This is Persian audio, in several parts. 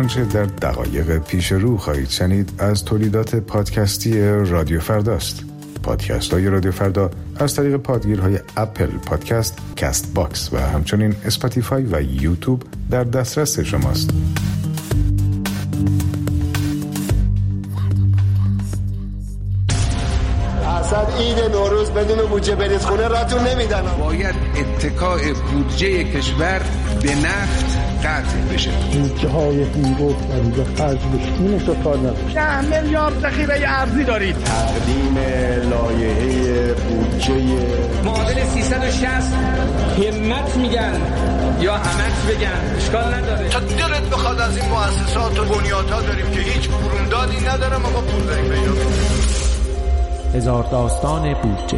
آنچه در دقایق پیش رو خواهید شنید از تولیدات پادکستی رادیو فرداست. پادکست های رادیو فردا از طریق پادگیرهای اپل پادکست، کست باکس و همچنین اسپاتیفای و یوتیوب در دسترس شماست. اصلا عید نوروز بدون بودجه بریز خونه راتون نمیدن. باید اتکاء بودجه کشور به نفت قطع بشه. بودجه های این گفتن به خرج بشین سفار نباشه. 10 میلیارد ذخیره ارزی دارید. تقدیم لایحه بودجه معادل 360 همت میگن یا همت بگن اشکال نداره. تا دلت بخواد از این مؤسسات و بنیادها داریم که هیچ بروندادی ندارم اما پول داریم پیدا کنیم. هزار داستان بودجه.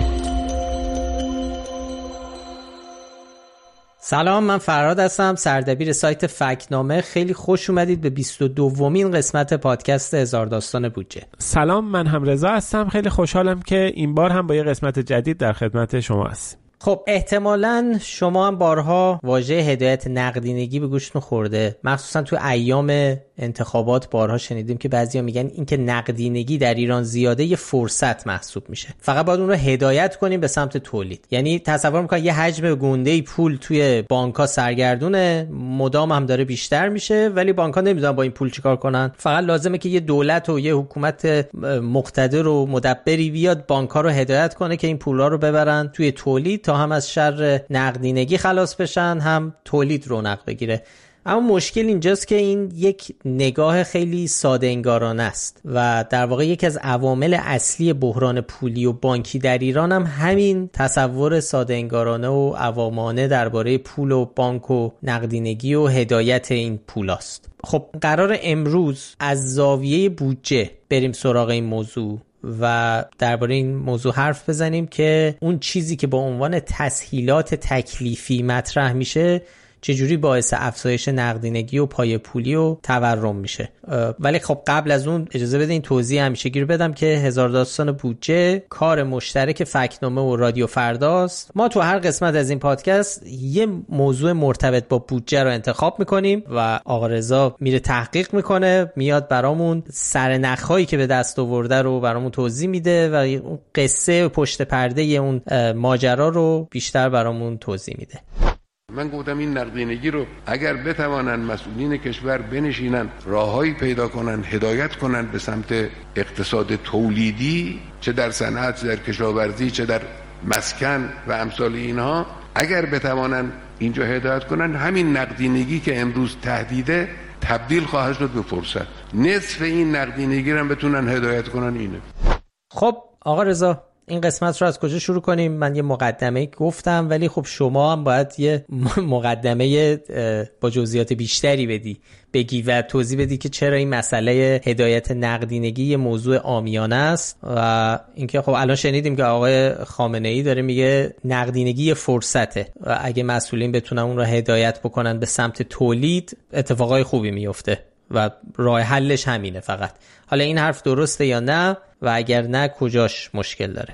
سلام، من فرهاد هستم، سردبیر سایت فکت‌نامه. خیلی خوش اومدید به 22مین قسمت پادکست هزار داستان بودجه. سلام، من هم رضا هستم. خیلی خوشحالم که این بار هم با یه قسمت جدید در خدمت شما هستیم. خب احتمالاً شما هم بارها واژه هدایت نقدینگی به گوشتون خورده، مخصوصا تو ایام انتخابات بارها شنیدیم که بعضیا میگن اینکه نقدینگی در ایران زیاده یه فرصت محسوب میشه، فقط باید اون رو هدایت کنیم به سمت تولید. یعنی تصور میکنن یه حجم گنده‌ای پول توی بانک‌ها سرگردونه، مدام هم داره بیشتر میشه، ولی بانک‌ها نمیدونن با این پول چیکار کنن. فقط لازمه که یه دولت و یه حکومت مقتدر و مدبری بیاد بانک‌ها رو هدایت کنه که این پولا رو ببرن توی تولید تا هم از شر نقدینگی خلاص بشن، هم تولید رونق بگیره. اما مشکل اینجاست که این یک نگاه خیلی ساده انگارانه است و در واقع یکی از عوامل اصلی بحران پولی و بانکی در ایران هم همین تصور ساده انگارانه و عوامانه درباره پول و بانک و نقدینگی و هدایت این پولاست. خب قرار امروز از زاویه بودجه بریم سراغ این موضوع و درباره این موضوع حرف بزنیم که اون چیزی که با عنوان تسهیلات تکلیفی مطرح میشه چجوری باعث افزایش نقدینگی و پای پولی و تورم میشه. ولی خب قبل از اون اجازه بدین توضیح همیشگی رو بدم که هزار داستان بودجه کار مشترک فکت‌نامه و رادیو فرداست. ما تو هر قسمت از این پادکست یه موضوع مرتبط با بودجه رو انتخاب میکنیم و آقا رضا میره تحقیق میکنه، میاد برامون سرنخ‌هایی که به دست آورده رو برامون توضیح میده و اون قصه پشت پرده اون ماجرا رو بیشتر برامون توضیح میده. من گفتم این نقدینگی رو اگر بتوانن مسئولین کشور بنشینن راههایی پیدا کنن هدایت کنن به سمت اقتصاد تولیدی، چه در صنعت، چه در کشاورزی، چه در مسکن و امثال اینها، اگر بتوانن اینجا هدایت کنن، همین نقدینگی که امروز تهدیده تبدیل خواهد شد به فرصت. نصف این نقدینگی رو بتونن هدایت کنن اینه. خب آقا رضا، این قسمت رو از کجا شروع کنیم؟ من یه مقدمه گفتم ولی خب شما هم باید یه مقدمه با جزئیات بیشتری بگی و توضیح بدی که چرا این مسئله هدایت نقدینگی یه موضوع عامیانه است و اینکه خب الان شنیدیم که آقای خامنه‌ای داره میگه نقدینگی یه فرصته و اگه مسئولین بتونن اون رو هدایت بکنن به سمت تولید اتفاقای خوبی میفته و راه حلش همینه فقط. حالا این حرف درسته یا نه و اگر نه کجاش مشکل داره؟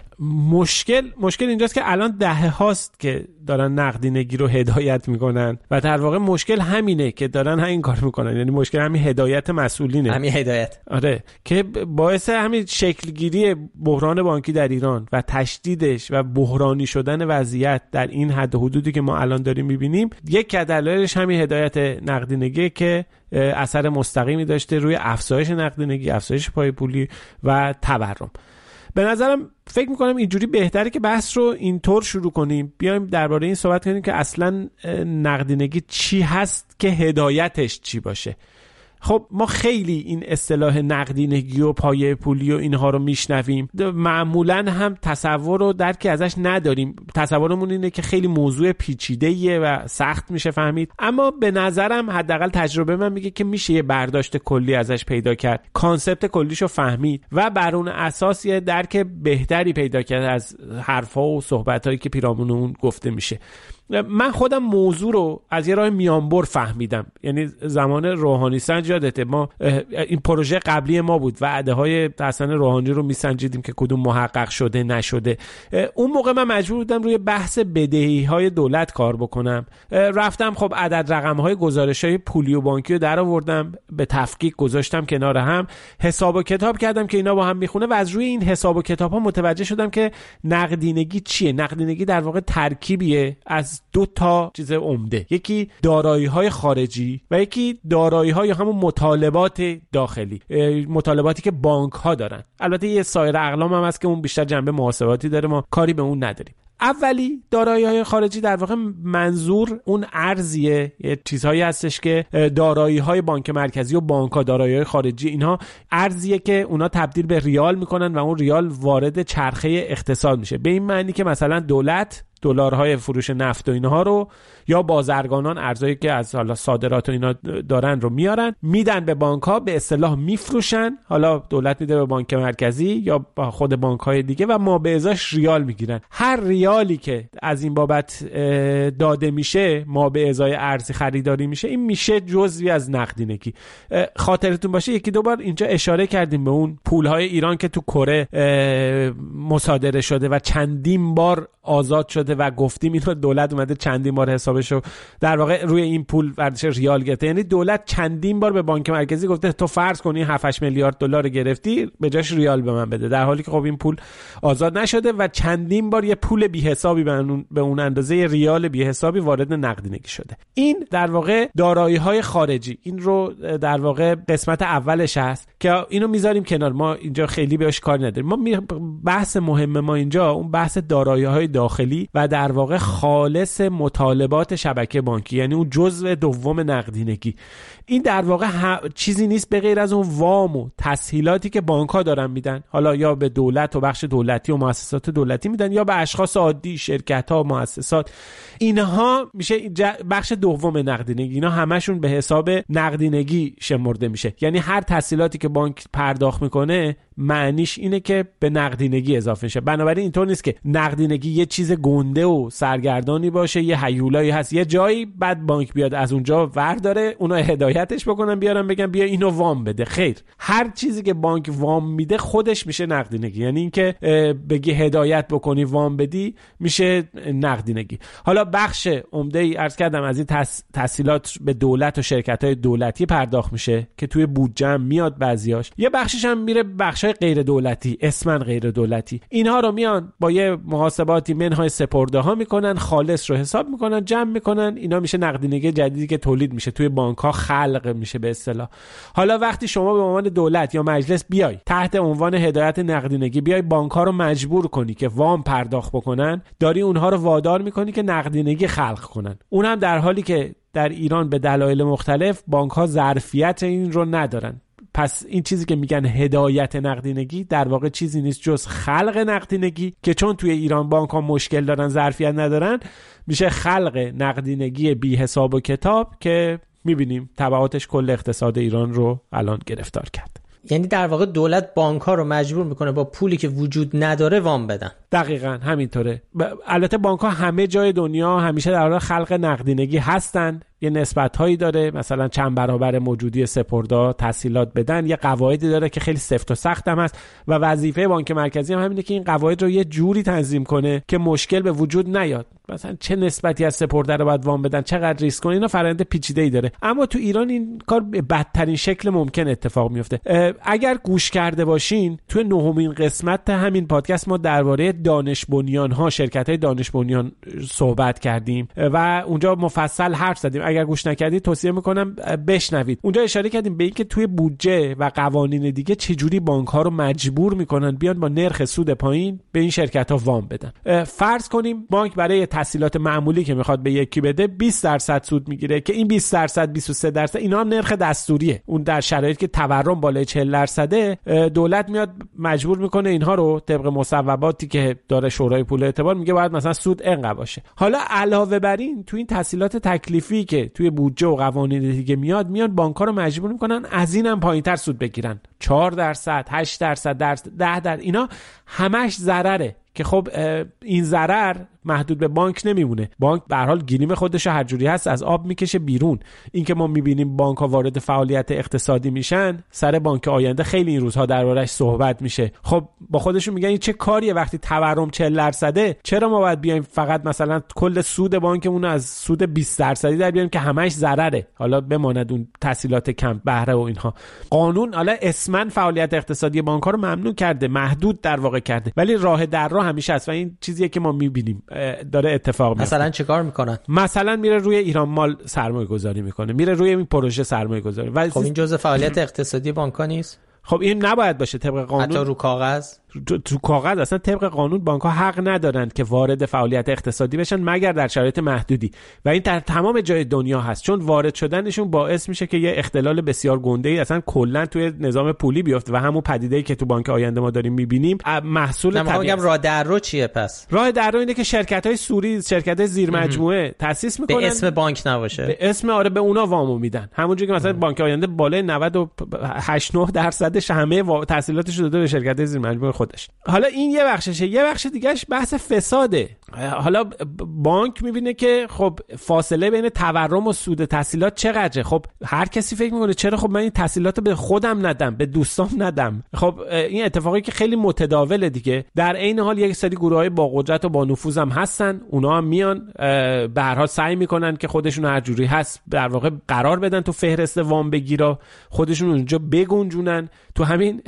مشکل اینجاست که الان دهه هاست که دارن نقدینگی رو هدایت میکنن و در واقع مشکل همینه که دارن همین کار میکنن. یعنی مشکل همین هدایت مسئولینه، همین هدایت، آره، که باعث همین شکلگیری بحران بانکی در ایران و تشدیدش و بحرانی شدن وضعیت در این حد و حدودی که ما الان داریم میبینیم، یک دلایلش همین هدایت نقدینگی که اثر مستقیمی داشته روی افزایش نقدینگی، افزایش پای پولی و تورم. به نظرم فکر میکنم اینجوری بهتره که بحث رو اینطور شروع کنیم، بیایم درباره این صحبت کنیم که اصلا نقدینگی چی هست که هدایتش چی باشه. خب ما خیلی این اصطلاح نقدینگی و پایه پولی و اینها رو میشنویم، معمولا هم تصور و درکی ازش نداریم. تصورمون اینه که خیلی موضوع پیچیده‌ایه و سخت میشه فهمید، اما به نظرم حداقل تجربه من میگه که میشه یه برداشت کلی ازش پیدا کرد، کانسپت کلیشو فهمید و بر اون اساس یه درک بهتری پیدا کرد از حرفا و صحبتایی که پیرامون اون گفته میشه. من خودم موضوع رو از یه راه میانبر فهمیدم. یعنی زمان روحانی سنج یادته، ما این پروژه قبلی ما بود، وعده های حسن روحانی رو میسنجیدیم که کدوم محقق شده نشده. اون موقع من مجبور بودم روی بحث بدهی های دولت کار بکنم. رفتم خب عدد رقم های گزارش های پولی و بانکی رو در آوردم، به تفکیک گذاشتم کنار هم، حساب و کتاب کردم که اینا با هم میخونه و از روی این حساب و کتاب ها متوجه شدم که نقدینگی چیه. نقدینگی در واقع ترکیبیه از دو تا چیز عمده، یکی دارایی های خارجی و یکی دارایی های همون مطالبات داخلی، مطالباتی که بانک ها دارن. البته یه سایر اقلام هم هست که اون بیشتر جنبه محاسباتی داره، ما کاری به اون نداریم. اولی دارایی‌های خارجی در واقع منظور اون ارزیه، یه چیزهایی هستش که دارایی‌های بانک مرکزی و بانک‌ها، دارایی‌های خارجی، اینها ارزیه که اونا تبدیل به ریال میکنن و اون ریال وارد چرخه اقتصاد میشه. به این معنی که مثلا دولت دلارهای فروش نفت و اینها رو یا بازرگانان ارزایی که از حالا صادرات و اینا دارن رو میارن میدن به بانک ها، به اصطلاح میفروشن. حالا دولت میده به بانک مرکزی یا خود بانک های دیگه و ما به ازاش ریال میگیرن. هر ریالی که از این بابت داده میشه، ما به ازای ارزی خریداری میشه، این میشه جزئی از نقدینگی. خاطرتون باشه یکی دو بار اینجا اشاره کردیم به اون پولهای ایران که تو کره مصادره شده و چندین بار آزاد شده و گفتیم اینو دولت اومده چندین بار حسابشو در واقع روی این پول ورزش ریال گرفته. یعنی دولت چندین بار به بانک مرکزی گفته تو فرض کنی 7-8 میلیارد دلار گرفتی، به جاش ریال به من بده، در حالی که خب این پول آزاد نشده و چندین بار یه پول بی حسابی به اون اندازه ریال بی حسابی وارد نقدینگی شده. این در واقع دارایی‌های خارجی، این رو در واقع قسمت اولش هست که اینو میذاریم کنار، ما اینجا خیلی بهش کار نداریم. ما بحث مهم ما اینجا اون بحث دارایی‌های داخلی و در واقع خالص مطالبات شبکه بانکی، یعنی اون جزء دوم نقدینگی. این در واقع چیزی نیست به غیر از اون وام و تسهیلاتی که بانک‌ها دارن میدن، حالا یا به دولت و بخش دولتی و مؤسسات دولتی میدن یا به اشخاص عادی، شرکت‌ها، مؤسسات. اینها میشه بخش دوم نقدینگی. اینا همشون به حساب نقدینگی شمرده میشه. یعنی هر تسهیلاتی که بانک پرداخت میکنه معنیش اینه که به نقدینگی اضافه شه. بنابراین اینطور نیست که نقدینگی یه چیز گنده و سرگردانی باشه، یه هیولایی هست یه جایی بعد بانک بیاد از اونجا ور داره اونا هدایتش بکنن بیارن بگن بیا اینو وام بده. خیر، هر چیزی که بانک وام میده خودش میشه نقدینگی. یعنی اینکه بگی هدایت بکنی وام بدی میشه نقدینگی. حالا بخش عمده ای عرض کردم از این تسهیلات به دولت و شرکت‌های دولتی پرداخت میشه که توی بودجه هم میاد بعضیاش. یه بخشش هم میره بخشای غیر دولتی، اسمن غیر دولتی. اینها رو میان با یه محاسباتی منهای سپرده ها میکنن، خالص رو حساب میکنن، جمع میکنن. اینا میشه نقدینگی جدیدی که تولید میشه توی بانک ها، خلق میشه به اصطلاح. حالا وقتی شما به عنوان دولت یا مجلس بیای تحت عنوان هدایت نقدینگی بیای بانک ها رو مجبور کنی که وام پرداخت بکنن، داری اونها رو وادار میکنی که نقدینگی خلق کنن. اون هم در حالی که در ایران به دلایل مختلف بانک ها ظرفیت این رو ندارن. پس این چیزی که میگن هدایت نقدینگی در واقع چیزی نیست جز خلق نقدینگی که چون توی ایران بانک ها مشکل دارن، ظرفیت ندارن، میشه خلق نقدینگی بی حساب و کتاب که میبینیم تبعاتش کل اقتصاد ایران رو الان گرفتار کرد. یعنی در واقع دولت بانک ها رو مجبور میکنه با پولی که وجود نداره وام بدن. دقیقاً همینطوره. البته بانک ها همه جای دنیا همیشه در حال خلق نقدینگی هستن، یه نسبت هایی داره، مثلا چند برابر موجودی سپرده تسهیلات بدن، یه قواعدی داره که خیلی سفت و سخت هم هست و وظیفه بانک مرکزی هم همینه که این قواعد رو یه جوری تنظیم کنه که مشکل به وجود نیاد. مثلا چه نسبتی از سپرده رو باید وام بدن، چقدر ریسک کنه، اینا فرآیند پیچیده‌ای داره. اما تو ایران این کار به بدترین شکل ممکن اتفاق میفته. اگر گوش کرده باشین تو نهمین قسمت همین پادکست ما درباره دانش بنیان‌ها، شرکت‌های دانش بنیان صحبت کردیم و اونجا مفصل حرف زدیم. اگر گوش نکردید توصیه میکنم بشنوید. اونجا اشاره کردیم به اینکه توی بودجه و قوانین دیگه چجوری بانک‌ها رو مجبور میکنن بیان با نرخ سود پایین به این شرکت‌ها وام بدن. فرض کنیم بانک برای تسهیلات معمولی که میخواد به یکی بده 20% سود میگیره که این 20%، 23% اینا هم نرخ دستوریه. اون در شرایطی که تورم بالای 40% دولت میاد مجبور میکنه اینها رو طبق مصوباتی که داره شورای پول اعتبار میگه باید مثلا سود اینقدر باشه. حالا علاوه بر این تو این تسهیلات تکلیفی که توی بودجه و قوانین دیگه میان بانک‌ها رو مجبور میکنن از اینم پایینتر سود بگیرن. 4%، 8%، 10%، اینا همش ضرره که خب این ضرر محدود به بانک نمیمونه. بانک به هر حال گیریم خودش هر جوری هست از آب میکشه بیرون. این که ما میبینیم بانک ها وارد فعالیت اقتصادی میشن، سر بانک آینده خیلی این روزها دربارش صحبت میشه. خب با خودشون میگن این چه کاریه وقتی تورم 40%، چرا ما باید بیایم فقط مثلا کل سود بانکمون از سود 20% در بیاریم که همش ضرره، حالا بماند اون تسهیلات کم بهره و اینها. قانون حالا اسمن فعالیت اقتصادی بانک ها رو ممنوع کرده، محدود در واقع کرده، ولی راه در راه همیشه هست و این چیزیه که ما میبینیم داره اتفاق میفته. مثلا چیکار میکنن؟ مثلا میره روی ایران مال سرمایه گذاری میکنه، میره روی این پروژه سرمایه گذاری. خب این جزء فعالیت اقتصادی بانک‌ها نیست؟ خب این نباید باشه طبق قانون. حتی رو کاغذ تو کاغذ اصلا طبق قانون بانک‌ها حق ندارن که وارد فعالیت اقتصادی بشن مگر در شرایط محدودی و این در تمام جای دنیا هست، چون وارد شدنشون باعث میشه که یه اختلال بسیار گنده‌ای اصلا کلا توی نظام پولی بیفته و همون پدیده‌ای که تو بانک آینده ما داریم می‌بینیم محصول طبیعی. میگم راه در رو چیه پس؟ راه در رو اینه که شرکت‌های سوری، شرکت‌های زیر مجموعه تأسیس می‌کنن به اسم بانک نباشه، به اسم به اونا وامو میدن، همونجوری که مثلا بانک آینده بالای 98.9% همه تحصیلاتش رو داده به شرکت‌های زیر مجموعه خودش. حالا این یه بخششه. یه بخش دیگهش بحث فساده. حالا بانک میبینه که خب فاصله بین تورم و سود تحصیلات چقدره. خب هر کسی فکر میکنه چرا خب من این تحصیلات به خودم ندم، به دوستام ندم. خب این اتفاقی که خیلی متداوله دیگه. در عین حال یک سری گروهای با قدرت و با نفوذ هم هستن، اونا هم میان به هر حال سعی میکنن که خودشون هر جوری هست در واقع قرار بدن تو فهرست وام بگیرا، خودشون اونجا بگنجونن. تو همین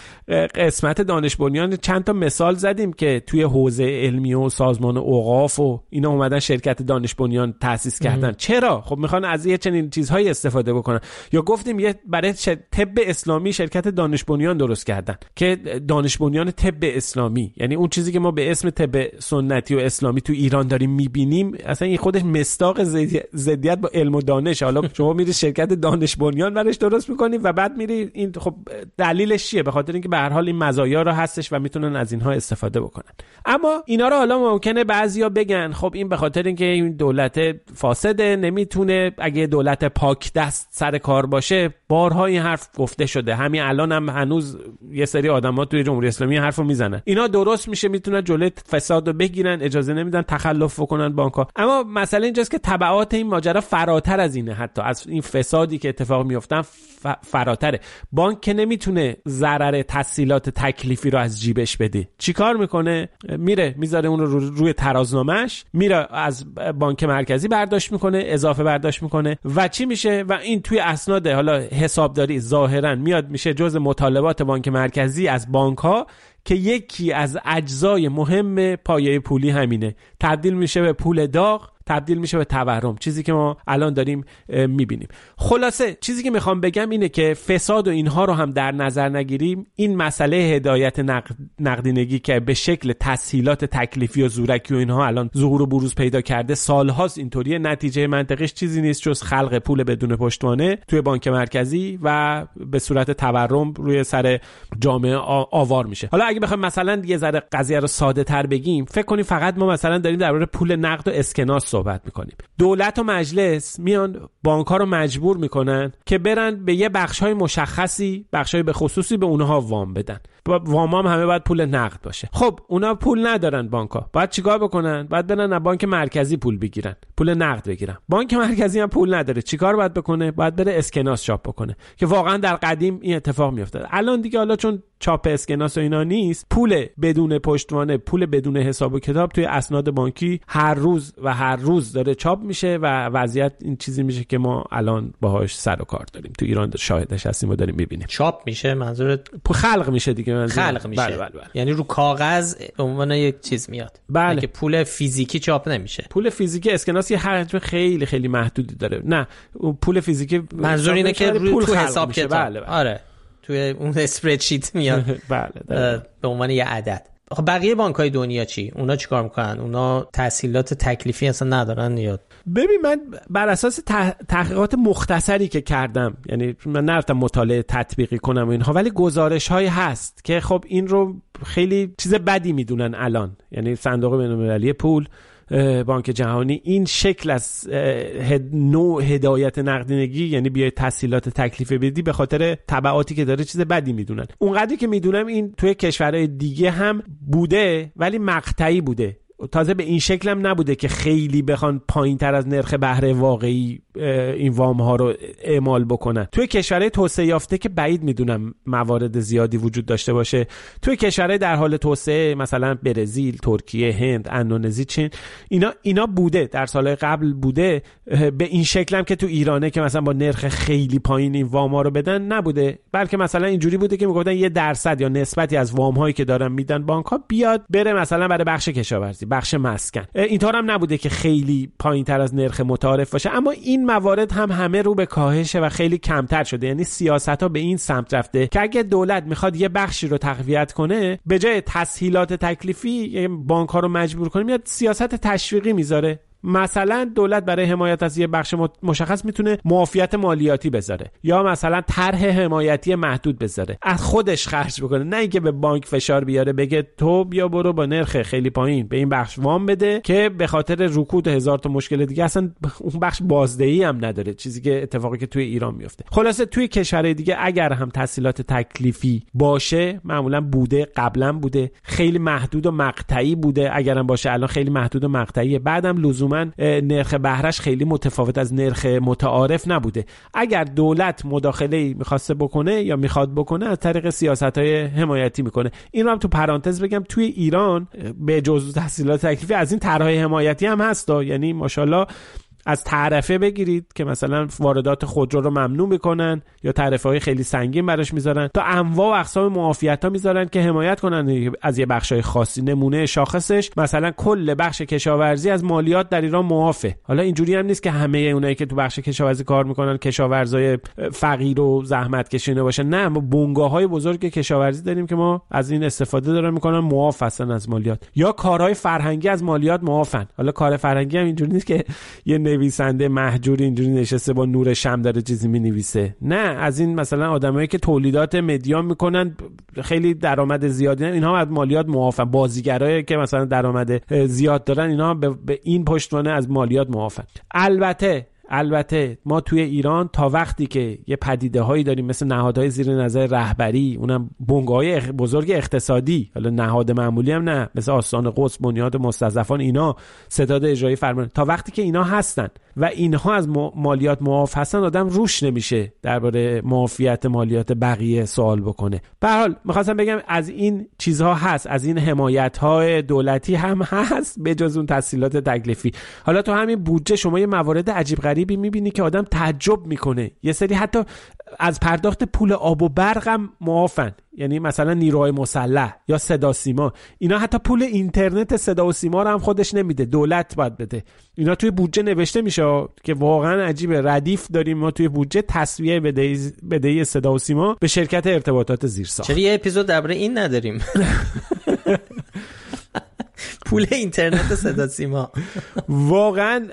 قسمت دانش بنیان چند تا مثال زدیم که توی حوزه علمی و سازمان اوقاف و اینا اومدن شرکت دانش بنیان تأسیس کردن. چرا؟ خب میخوان از یه چنین چیزهایی استفاده بکنن. یا گفتیم یه برای طب اسلامی شرکت دانش بنیان درست کردن که دانش بنیان طب اسلامی، یعنی اون چیزی که ما به اسم طب سنتی و اسلامی تو ایران داریم میبینیم اصلا این خودش مصداق ضدیت با علم و دانش. حالا شما میری شرکت دانش بنیان براش درست میکنی و بعد میری این، خب دلیلش چیه؟ به خاطر اینکه به هر حال این مزایا رو هستش و میتونن از اینها استفاده بکنن. اما اینا رو حالا ممکنه بعضیا بگن خب این به خاطر اینکه این دولت فاسده نمیتونه، اگه دولت پاک دست سر کار باشه. بارها این حرف گفته شده، همین الان هم هنوز یه سری آدما توی جمهوری اسلامی حرفو میزنن اینا درست میشه، میتونن جلوی فساد رو بگیرن، اجازه نمیدن تخلف بکنن بانک‌ها. اما مسئله اینجاست که تبعات این ماجرا فراتر از اینه، حتی از این فسادی که اتفاق میافتن فراتره. بانک که نمیتونه ضرر تسهیلات تکلیفی رو از جیبش بده. چیکار میکنه؟ میره میذاره اون رو روی ترازنامه‌اش، میره از بانک مرکزی برداشت میکنه، اضافه برداشت میکنه و چی میشه؟ و این توی اسناد حالا حسابداری ظاهرا میاد میشه جزء مطالبات بانک مرکزی از بانک‌ها که یکی از اجزای مهم پایه پولی همینه، تبدیل میشه به پول داغ، تبدیل میشه به تورم، چیزی که ما الان داریم میبینیم. خلاصه چیزی که میخوام بگم اینه که فساد و اینها رو هم در نظر نگیریم، این مسئله هدایت نقدینگی که به شکل تسهیلات تکلیفی و زورکی و اینها الان ظهور و بروز پیدا کرده سالهاست اینطوریه، نتیجه منطقیش چیزی نیست جز خلق پول بدون پشتوانه توی بانک مرکزی و به صورت تورم روی سر جامعه آوار میشه. حالا اگه بخوایم مثلا یه ذره قضیه رو ساده تر بگیم، فکر کنیم فقط ما مثلا داریم درباره پول نقد و اسکناس صحبت میکنیم. دولت و مجلس میان بانک‌ها رو مجبور میکنن که برن به یه بخش‌های مشخصی، بخش‌های به خصوصی به اونها وام بدن. وام هم همه باید پول نقد باشه. خب اونا پول ندارن بانک‌ها. باید چیکار بکنن؟ باید برن از بانک مرکزی پول بگیرن، پول نقد بگیرن. بانک مرکزی هم پول نداره. چیکار باید بکنه؟ باید بره اسکناس چاپ بکنه. که واقعا در قدیم این اتفاق میافتاد. الان دیگه حالا چون چاپ اسکناس و اینا نیست، پول بدون پشتوانه، پول بدون حساب و کتاب توی اسناد بانکی هر روز داره چاپ میشه و وضعیت این چیزی میشه که ما الان باهاش سر و کار داریم. تو ایران شاهدش هستیم و داریم میبینیم. چاپ میشه منظورت؟ خلق میشه دیگه. خلق میشه. بله. یعنی رو کاغذ به عنوان یک چیز میاد. بله. که پول فیزیکی چاپ نمیشه. پول فیزیکی اسکناس یه حجم خیلی خیلی محدودی داره. نه پول فیزیکی منظور اینه که رو حساب کتاب. بله. آره. توی اون اسپردشیت میاد. بله. به عنوان یه عدد. خب بقیه بانک‌های دنیا چی؟ اونا چیکار میکنن؟ اونا تسهیلات تکلیفی اصلا ندارن یا؟ ببین من بر اساس تحقیقات مختصری که کردم، یعنی من نرفتم مطالعه تطبیقی کنم و اینها، ولی گزارش‌هایی هست که خب این رو خیلی چیز بدی میدونن الان. یعنی صندوق بین‌المللی پول بانک جهانی این شکل از نوع هدایت نقدینگی، یعنی بیای تسهیلات تکلیف بدی، به خاطر تبعاتی که داره چیز بدی میدونن. اونقدری که میدونم این توی کشورهای دیگه هم بوده ولی مقطعی بوده، تازه به این شکل هم نبوده که خیلی بخوان پایین تر از نرخ بهره واقعی این وام ها رو اعمال بکنن. توی کشورهای توسعه یافته که بعید میدونم موارد زیادی وجود داشته باشه. توی کشورهای در حال توسعه مثلا برزیل، ترکیه، هند، اندونزی، چین، اینا بوده، در سالهای قبل بوده. به این شکل هم که تو ایرانه که مثلا با نرخ خیلی پایین این وام ها رو بدن نبوده، بلکه مثلا اینجوری بوده که میگفتن 1% یا نسبتی از وام هایی که دارن میدن بانک ها بیاد بره مثلا برای بخش کشاورزی، بخش مسکن. اینطور هم نبوده که خیلی پایین تر از نرخ متعارف باشه، اما این موارد هم همه رو به کاهشه و خیلی کمتر شده. یعنی سیاست ها به این سمت رفته که اگه دولت میخواد یه بخشی رو تقویت کنه، به جای تسهیلات تکلیفی بانک ها رو مجبور کنه، میاد سیاست تشویقی میذاره. مثلا دولت برای حمایت از یه بخش مشخص میتونه معافیت مالیاتی بذاره یا مثلا طرح حمایتی محدود بذاره، از خودش خرج بکنه، نه اینکه به بانک فشار بیاره بگه تو بیا برو با نرخ خیلی پایین به این بخش وام بده، که به خاطر رکود هزار تا مشکل دیگه اصلا اون بخش بازدهی هم نداره، چیزی که اتفاقی که توی ایران میفته. خلاصه توی کشورهای دیگه اگر هم تسهیلات تکلیفی باشه، معمولا بوده، قبلا بوده، خیلی محدود و مقطعی بوده، اگرم باشه الان خیلی محدود و مقطعیه، بعدم لزوما نرخ بهرهش خیلی متفاوت از نرخ متعارف نبوده. اگر دولت مداخله‌ای می‌خواسته بکنه یا میخواد بکنه، از طریق سیاست‌های حمایتی میکنه. این رو هم تو پرانتز بگم، توی ایران به جز تسهیلات تکلیفی از این طرح‌های حمایتی هم هست، یعنی ماشاءالله از تعرفه بگیرید که مثلا واردات خودرو رو ممنوع میکنن یا تعرفه‌های خیلی سنگین براش میذارن، تا انواع و اقسام معافیت‌ها میذارن که حمایت کنن از یه بخشای خاصی. نمونه شاخصش مثلا کل بخش کشاورزی از مالیات در ایران معافه. حالا اینجوری هم نیست که همه اونایی که تو بخش کشاورزی کار میکنن کشاورزای فقیر و زحمت کشیده باشن، نه، ما بنگاه‌های بزرگ کشاورزی داریم که ما از این استفاده دارن میکنن، معاف هستن از مالیات. یا کارهای فرهنگی از مالیات معافن. حالا کار فرهنگی هم اینجوری نیست که یه نویسنده مهجور اینجوری نشسته با نور شمع داره چیزی مینویسه، نه، از این مثلا آدمایی که تولیدات مدیا میکنن خیلی درآمد زیادی دارن، اینها از مالیات معافن. بازیگرایی که مثلا درآمد زیاد دارن، اینها به این پشتوانه از مالیات معافن. البته ما توی ایران تا وقتی که یه پدیده هایی داریم مثل نهادهای زیر نظر رهبری، اونم بنگاه‌های بزرگ اقتصادی، حالا نهاد معمولی هم نه، مثل آستان قدس، بنیاد مستضعفان، اینا ستاد اجرایی فرمان، تا وقتی که اینا هستن و اینها از مالیات معاف هستن، آدم روش نمیشه درباره معافیت مالیات بقیه سوال بکنه. به هر حال می‌خواستم بگم از این چیزها هست، از این حمایت‌های دولتی هم هست به جز اون تسهیلات تکلیفی. حالا تو همین بودجه شما یه موارد عجیب غریبی می‌بینی که آدم تعجب میکنه. یه سری حتی از پرداخت پول آب و برق هم معافن، یعنی مثلا نیروهای مسلح یا صدا سیما، اینا حتی پول اینترنت صدا و سیما رو هم خودش نمیده، دولت باید بده. اینا توی بودجه نوشته میشه که واقعا عجیبه. ردیف داریم ما توی بودجه تسویه بدهی صدا و سیما به شرکت ارتباطات زیرساخت. چرا یه اپیزود درباره این نداریم؟ پول اینترنت صدا سیما واقعا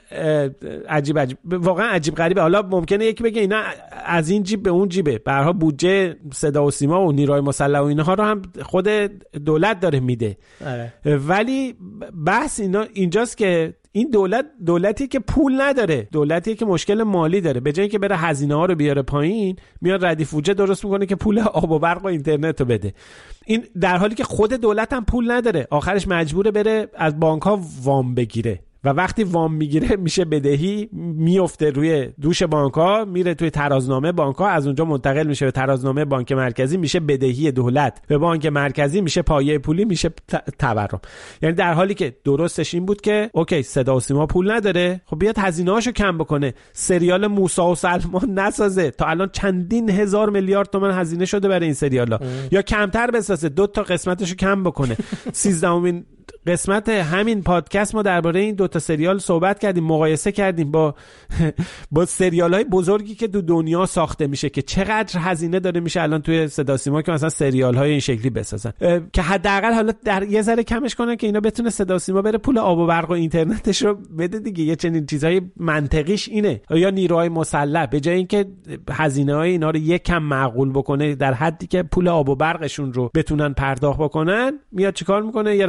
عجیب غریبه. حالا ممکنه یکی بگه اینا از این جیب به اون جیبه، به هر حال بودجه صدا و سیما و نیروهای مسلح و اینها رو هم خود دولت داره میده. ولی بحث اینجاست که این دولتی که پول نداره، دولتی که مشکل مالی داره، به جای اینکه بره هزینه ها رو بیاره پایین، میاد ردیف بودجه درست میکنه که پول آب و برق و اینترنت رو بده. این در حالی که خود دولت هم پول نداره، آخرش مجبوره بره از بانک ها وام بگیره و وقتی وام میگیره میشه بدهی، میفته روی دوش بانک‌ها، میره توی ترازنامه بانک‌ها، از اونجا منتقل میشه به ترازنامه بانک مرکزی، میشه بدهی دولت به بانک مرکزی، میشه پایه پولی، میشه تورم. یعنی در حالی که درستش این بود که اوکی صدا و سیما پول نداره، خب بیاد هزینه‌هاشو کم بکنه، سریال موسی و سلمان نسازه. تا الان چندین هزار میلیارد تومان هزینه شده برای این سریالا، یا کمتر بسازه، 2 تا قسمتشو کم بکنه. 13مین قسمت همین پادکست ما درباره این 2 تا سریال صحبت کردیم، مقایسه کردیم با سریال‌های بزرگی که تو دنیا ساخته میشه که چقدر هزینه داره میشه الان توی صدا سیما که مثلا سریال‌های این شکلی بسازن، که حداقل حالا در یه ذره کمش کنن که اینا بتونه صدا سیما بره پول آب و برق و اینترنتش رو بده دیگه. یه چنین چیزای منطقیش اینه. یا نیروهای مسلح به جای اینکه هزینه‌های اینا رو یکم معقول بکنه در حدی که پول آب و برقشون رو بتونن پرداخت بکنن، میاد چیکار میکنه؟ یه ردیف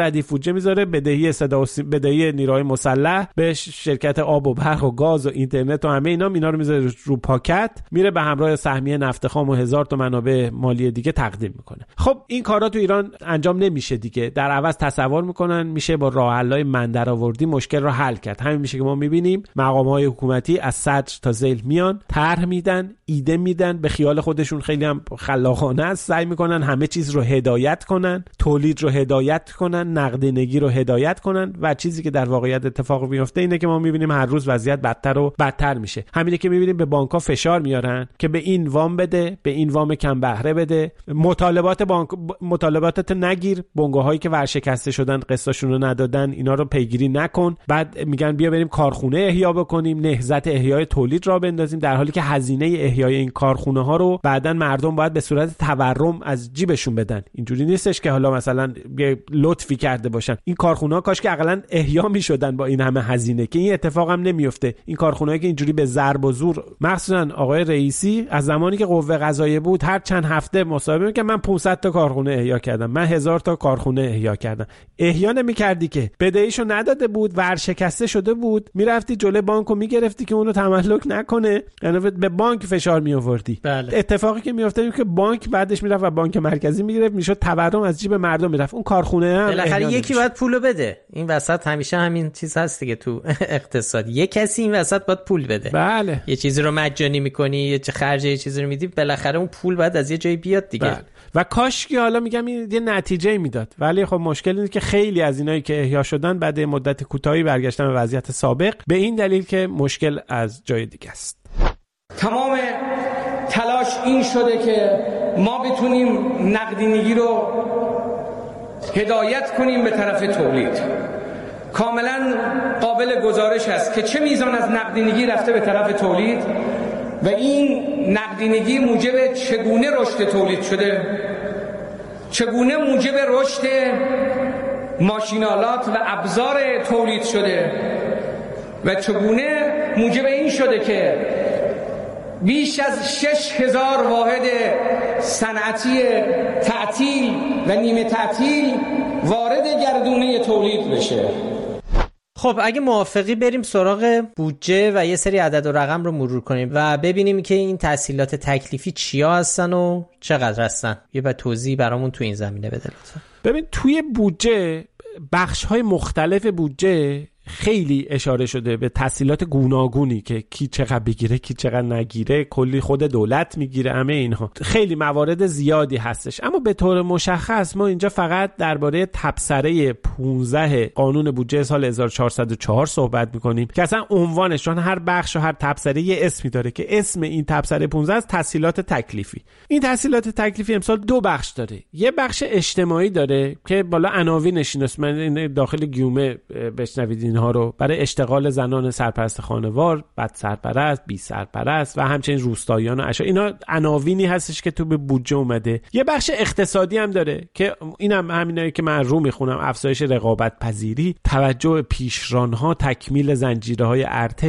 بودجه میذاره، بدهی نیروهای مسلح به شرکت آب و برق و گاز و اینترنت و همه اینا رو میذاره رو پاکت، میره به همراه سهمیه نفت خام و 1000 تا منابع مالی دیگه تقدیم میکنه. خب این کارا تو ایران انجام نمیشه دیگه. در عوض تصور میکنن میشه با راه حل‌های مندرآوردی مشکل رو حل کرد. همین میشه که ما میبینیم مقام‌های حکومتی از صدر تا ذیل میان، طرح میدن، ایده میدن، به خیال خودشون خیلی هم خلاقانه است، سعی میکنن همه چیز رو هدایت کنن، تولید رو هدایت کنن، نقدینگی رو هدایت کنن و چیزی که در واقعیت اتفاق میفته اینه که ما میبینیم هر روز وضعیت بدتر و بدتر میشه. همینه که میبینیم به بانک‌ها فشار میارن که به این وام بده، به این وام کم بهره بده، مطالباتت نگیر، بنگاهایی که ورشکسته شدن قسطاشون رو ندادن اینا رو پیگیری نکن. بعد میگن بیا بریم کارخونه احیا بکنیم، نهضت احیای تولید را بندازیم، در حالی که هزینه احیای این کارخونه ها رو بعدن مردم باید به صورت تورم از جیبشون بدن. اینجوری نیستش که حالا مثلا یه لطفی کرده باشن. این کارخونه ها کاش که عقلاً احیا میشدن با این همه هزینه، که این اتفاق هم نمیفته. این کارخونه‌ای که اینجوری به ضرب و زور، مخصوصا آقای رئیسی از زمانی که قوه قضاییه بود هر چند هفته مصاحبه می‌کرد من 500 تا کارخونه احیا کردم، من 1000 تا کارخونه احیا کردم. احیا نمی‌کردی که بدهیشو نداده بود، ورشکسته شده بود، میرفتی جلوی بانکو میگرفتی که اونو تملک نکنه، یعنی به بانک فشار میآوردی. بله. اتفاقی که میافتاد که بانک بعدش میرفت و بانک مرکزی میگرفت، میشد تورم از جیب مردم میرفت. اون کارخونه هم بالاخره یکی باید پولو بده. این وسط همیشه همین چیز هست دیگه تو اقتصاد، یک کسی این وسط باید پول بده. بله. یه چیزی رو مجانی میکنی، یه خرج یه چیزی رو میدی، بالاخره اون پول باید از یه جایی بیاد دیگه. بله. و کاش که حالا میگم این یه نتیجه میداد، ولی خب مشکل اینه که خیلی از اینایی که احیا شدن بعد مدت کوتاهی برگشتن به وضعیت سابق، به این دلیل که مشکل از جای دیگه است. تمام تلاش این شده که ما بتونیم نقدینگی رو هدایت کنیم به طرف تولید. کاملا قابل گزارش است که چه میزان از نقدینگی رفته به طرف تولید و این نقدینگی موجب چگونه رشد تولید شده، چگونه موجب رشد ماشینالات و ابزار تولید شده و چگونه موجب این شده که بیش از 6000 واحد صنعتی تعطیل و نیمه تعطیل وارد گردونه تولید بشه. خب اگه موافقی بریم سراغ بودجه و یه سری عدد و رقم رو مرور کنیم و ببینیم که این تسهیلات تکلیفی چیا هستن و چقدر هستن. یه بعد توضیح برامون تو این زمینه بده لطفا. ببین توی بودجه بخش‌های مختلف بودجه خیلی اشاره شده به تسهیلات گوناگونی که کی چقدر بگیره کی چقدر نگیره، کلی خود دولت میگیره، همه اینها خیلی موارد زیادی هستش. اما به طور مشخص ما اینجا فقط درباره تبصره 15 قانون بودجه سال 1404 صحبت میکنیم که اصلا عنوانش، چون هر بخش و هر تبصره یه اسمی داره که اسم این تبصره 15 است تسهیلات تکلیفی. این تسهیلات تکلیفی امسال دو بخش داره. یه بخش اجتماعی داره که بالا عناوینش اینه، داخل گیومه بشنوید اینها رو، برای اشتغال زنان سرپرست خانوار، بد سرپرست، بی سرپرست و همچنین روستاییان و اشا. اینا عناوینی هستش که تو به بودجه اومده. یه بخش اقتصادی هم داره که اینم همینایی که من رو میخونم: افزایش رقابت پذیری، توجه پیشرانها، تکمیل زنجیره‌های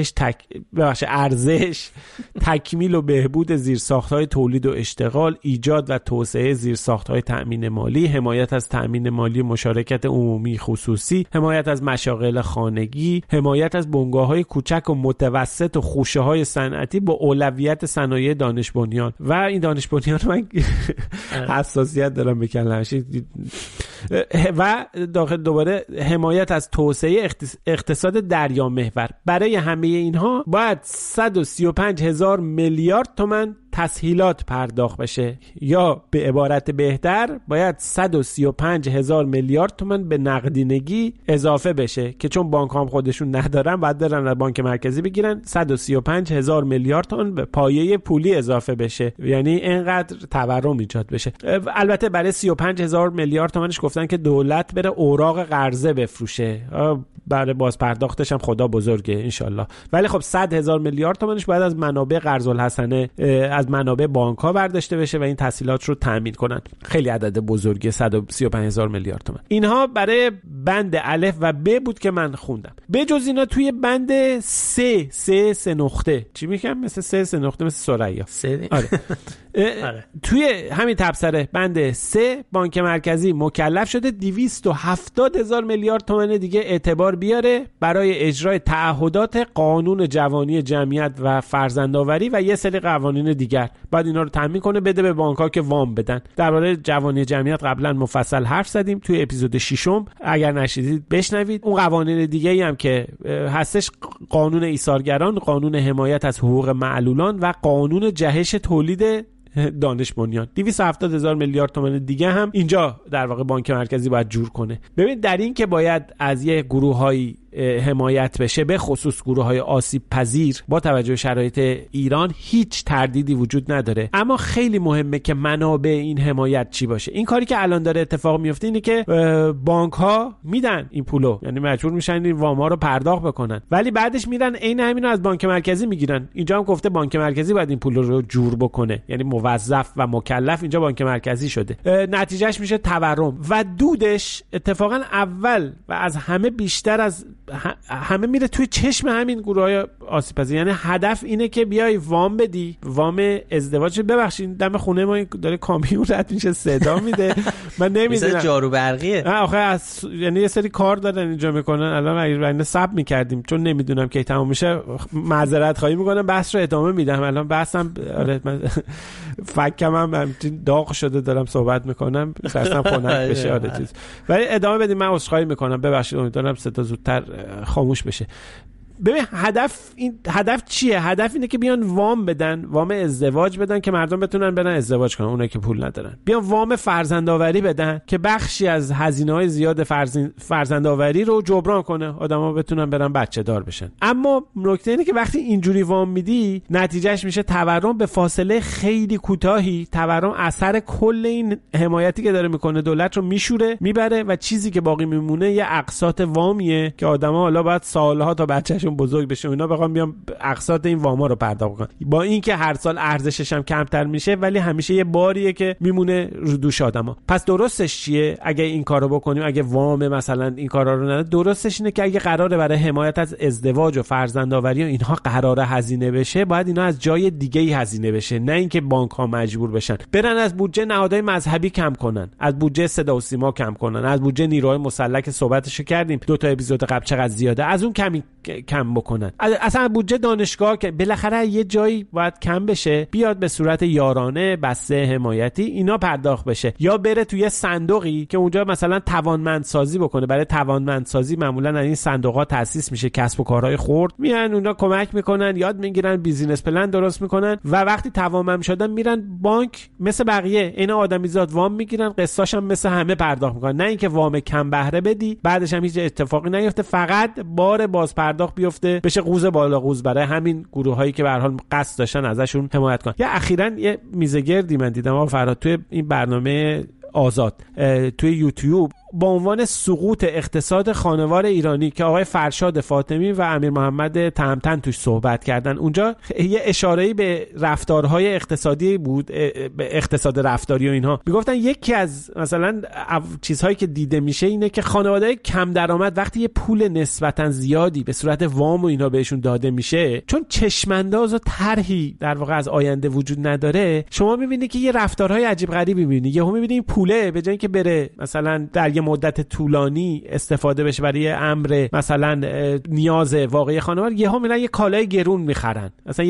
ارزش، تکمیل و بهبود زیرساخت‌های تولید و اشتغال، ایجاد و توسعه زیرساخت‌های تأمین مالی، حمایت از تأمین مالی مشارکت عمومی خصوصی، حمایت از مشاغل خانگی، حمایت از بنگاه‌های کوچک و متوسط و خوشه‌های صنعتی با اولویت صنایع دانش بنیان. و این دانش بنیان رو من حساسیت دارم به کلمه‌اش. و داخل دوباره حمایت از توسعه اقتصاد دریا محور. برای همه اینها باید 135,000 میلیارد تومان تسهیلات پرداخت بشه، یا به عبارت بهتر باید 135,000 میلیارد تومان به نقدینگی اضافه بشه که چون بانک هم خودشون ندارن بعد دارن از بانک مرکزی بگیرن. 135,000 میلیارد تومان به پایه پولی اضافه بشه، یعنی اینقدر تورم ایجاد بشه. البته برای 35,000 میلیارد تومانش گفتن که دولت بره اوراق قرضه بفروشه، برای باز پرداختش هم خدا بزرگه انشالله. ولی خب 100,000 میلیارد تومانش باید از منابع قرض الحسنه، از منابع بانک ها برداشته بشه و این تسهیلات رو تامین کنن. خیلی عدد بزرگی، 135,000 میلیارد تومان. اینها برای بند الف و ب بود که من خوندم. به جز اینا توی بند سه نقطه چی میگم؟ مثل سه نقطه، مثل ثریا. آره. توی همین تبصره بند 3 بانک مرکزی مکلف شده 270,000 میلیارد تومان دیگه اعتبار بیاره برای اجرای تعهدات قانون جوانی جمعیت و فرزندآوری و یه سری قوانین دیگر. بعد اینا رو تامین کنه بده به بانک‌ها که وام بدن. درباره جوانی جمعیت قبلا مفصل حرف زدیم توی اپیزود 6، اگر نشیدید بشنوید. اون قوانین دیگه‌ای هم که هستش قانون ایثارگران، قانون حمایت از حقوق معلولان و قانون جهش تولید دانش بنیان. 270,000 میلیارد تومان دیگه هم اینجا در واقع بانک مرکزی باید جور کنه. ببین در این که باید از یه گروه‌های حمایت بشه، به خصوص گروه‌های آسیب پذیر، با توجه به شرایط ایران هیچ تردیدی وجود نداره. اما خیلی مهمه که منابع این حمایت چی باشه. این کاری که الان داره اتفاق میفته اینه که بانک‌ها میدن این پولو، یعنی مجبور میشن این وام‌ها رو پرداخت بکنن، ولی بعدش میرن عین همین رو از بانک مرکزی میگیرن. اینجا هم گفته بانک مرکزی باید این پول رو جور بکنه، یعنی موظف و مکلف اینجا بانک مرکزی شده. نتیجهش میشه تورم و دودش اتفاقا اول و از همه بیشتر از همه میره توی چشم همین گروهای آسیب پذیر. یعنی هدف اینه که بیای وام بدی، وام ازدواج. ببخشید دم خونه ما داره کامیون رد میشه صدا میده، من نمیدونم مثلا جارو برقیه. آخه یعنی یه سری کار دارن اینجا میکنن. الان اگه صبر میکردیم چون نمیدونم کی تموم میشه، معذرت خواهی میکنم، بحث رو ادامه میدم. الان بحثم آره من فکم هم داغ شده دارم صحبت میکنم، خواستم خنک بشه آره چیز. ولی ادامه بدیم، من عذرخواهی میکنم، ببخشید، امیدوارم صدا زودتر خاموش بشه. ببین هدف چیه؟ هدف اینه که بیان وام بدن، وام ازدواج بدن که مردم بتونن برن ازدواج کنن، اونایی که پول ندارن. بیان وام فرزندآوری بدن که بخشی از هزینه‌های زیاد فرزندآوری رو جبران کنه، آدما بتونن برن بچه دار بشن. اما نکته اینه که وقتی اینجوری وام میدی، نتیجهش میشه تورم به فاصله خیلی کوتاهی. تورم اثر کل این حمایتی که داره میکنه دولت رو میشوره، میبره و چیزی که باقی میمونه یه اقساط وامیه که آدما حالا باید سالها تا بچه‌شون بزرگ بشه اینا بخوام بیام اقساط این واما رو پرداخت کنن، با اینکه هر سال ارزشش هم کمتر میشه، ولی همیشه یه باریه که میمونه رو دوش آدما. پس درستش چیه اگه این کارو بکنیم؟ اگه وام مثلا این کارا رو نده، درستش اینه که اگه قراره برای حمایت از ازدواج و فرزندآوری و اینها قراره هزینه بشه، باید اینا از جای دیگه‌ای هزینه بشه، نه اینکه بانک‌ها مجبور بشن برن از بودجه نهادهای مذهبی کم کنن، از بودجه صدا و سیما کم کنن، از بودجه نیروهای مسلح که صحبتش کردیم 2 تا اپیزود قبل چقدر زیاده، از اون کم بکنن. اصلا بودجه دانشگاه که بالاخره یه جایی باید کم بشه، بیاد به صورت یارانه بسته حمایتی اینا پرداخت بشه، یا بره توی صندوقی که اونجا مثلا توانمندسازی بکنه. برای توانمندسازی معمولا از این صندوق‌ها تأسیس میشه، کسب و کارهای خرد میان اونا کمک میکنن، یاد میگیرن، بیزینس پلن درست میکنن و وقتی توانمند شدن میرن بانک، مثل بقیه اینا آدمیزاد وام میگیرن، قسطاش هم مثل همه پرداخت میکنن. نه اینکه وام کم بهره بدی بعدش هم هیچ اتفاقی نیفته، فقط بار باز پرداخت بیفته، بشه قوز بالا قوز برای همین گروهایی که به هر حال قصد داشتن ازشون حمایت کنن. یا اخیراً یه میزگردی من دیدم آقا فرهاد توی این برنامه آزاد توی یوتیوب با عنوان سقوط اقتصاد خانوار ایرانی که آقای فرشاد فاطمی و امیر محمد تهمتن توش صحبت کردن. اونجا یه اشاره‌ای به رفتارهای اقتصادی بود، به اقتصاد رفتاری و اینها. میگفتن یکی از مثلا چیزهایی که دیده میشه اینه که خانواده‌های کم درآمد وقتی یه پول نسبتا زیادی به صورت وام و اینا بهشون داده میشه، چون چشمانداز و طرحی در واقع از آینده وجود نداره، شما میبینید که یه رفتارهای عجیب غریبی میبینید. یهو میبینید این پوله به جای اینکه بره مثلا در یه مدت طولانی استفاده بشه برای امر مثلا نیاز واقعی خانوار، یهو میرن یه کالای گرون میخرن، مثلا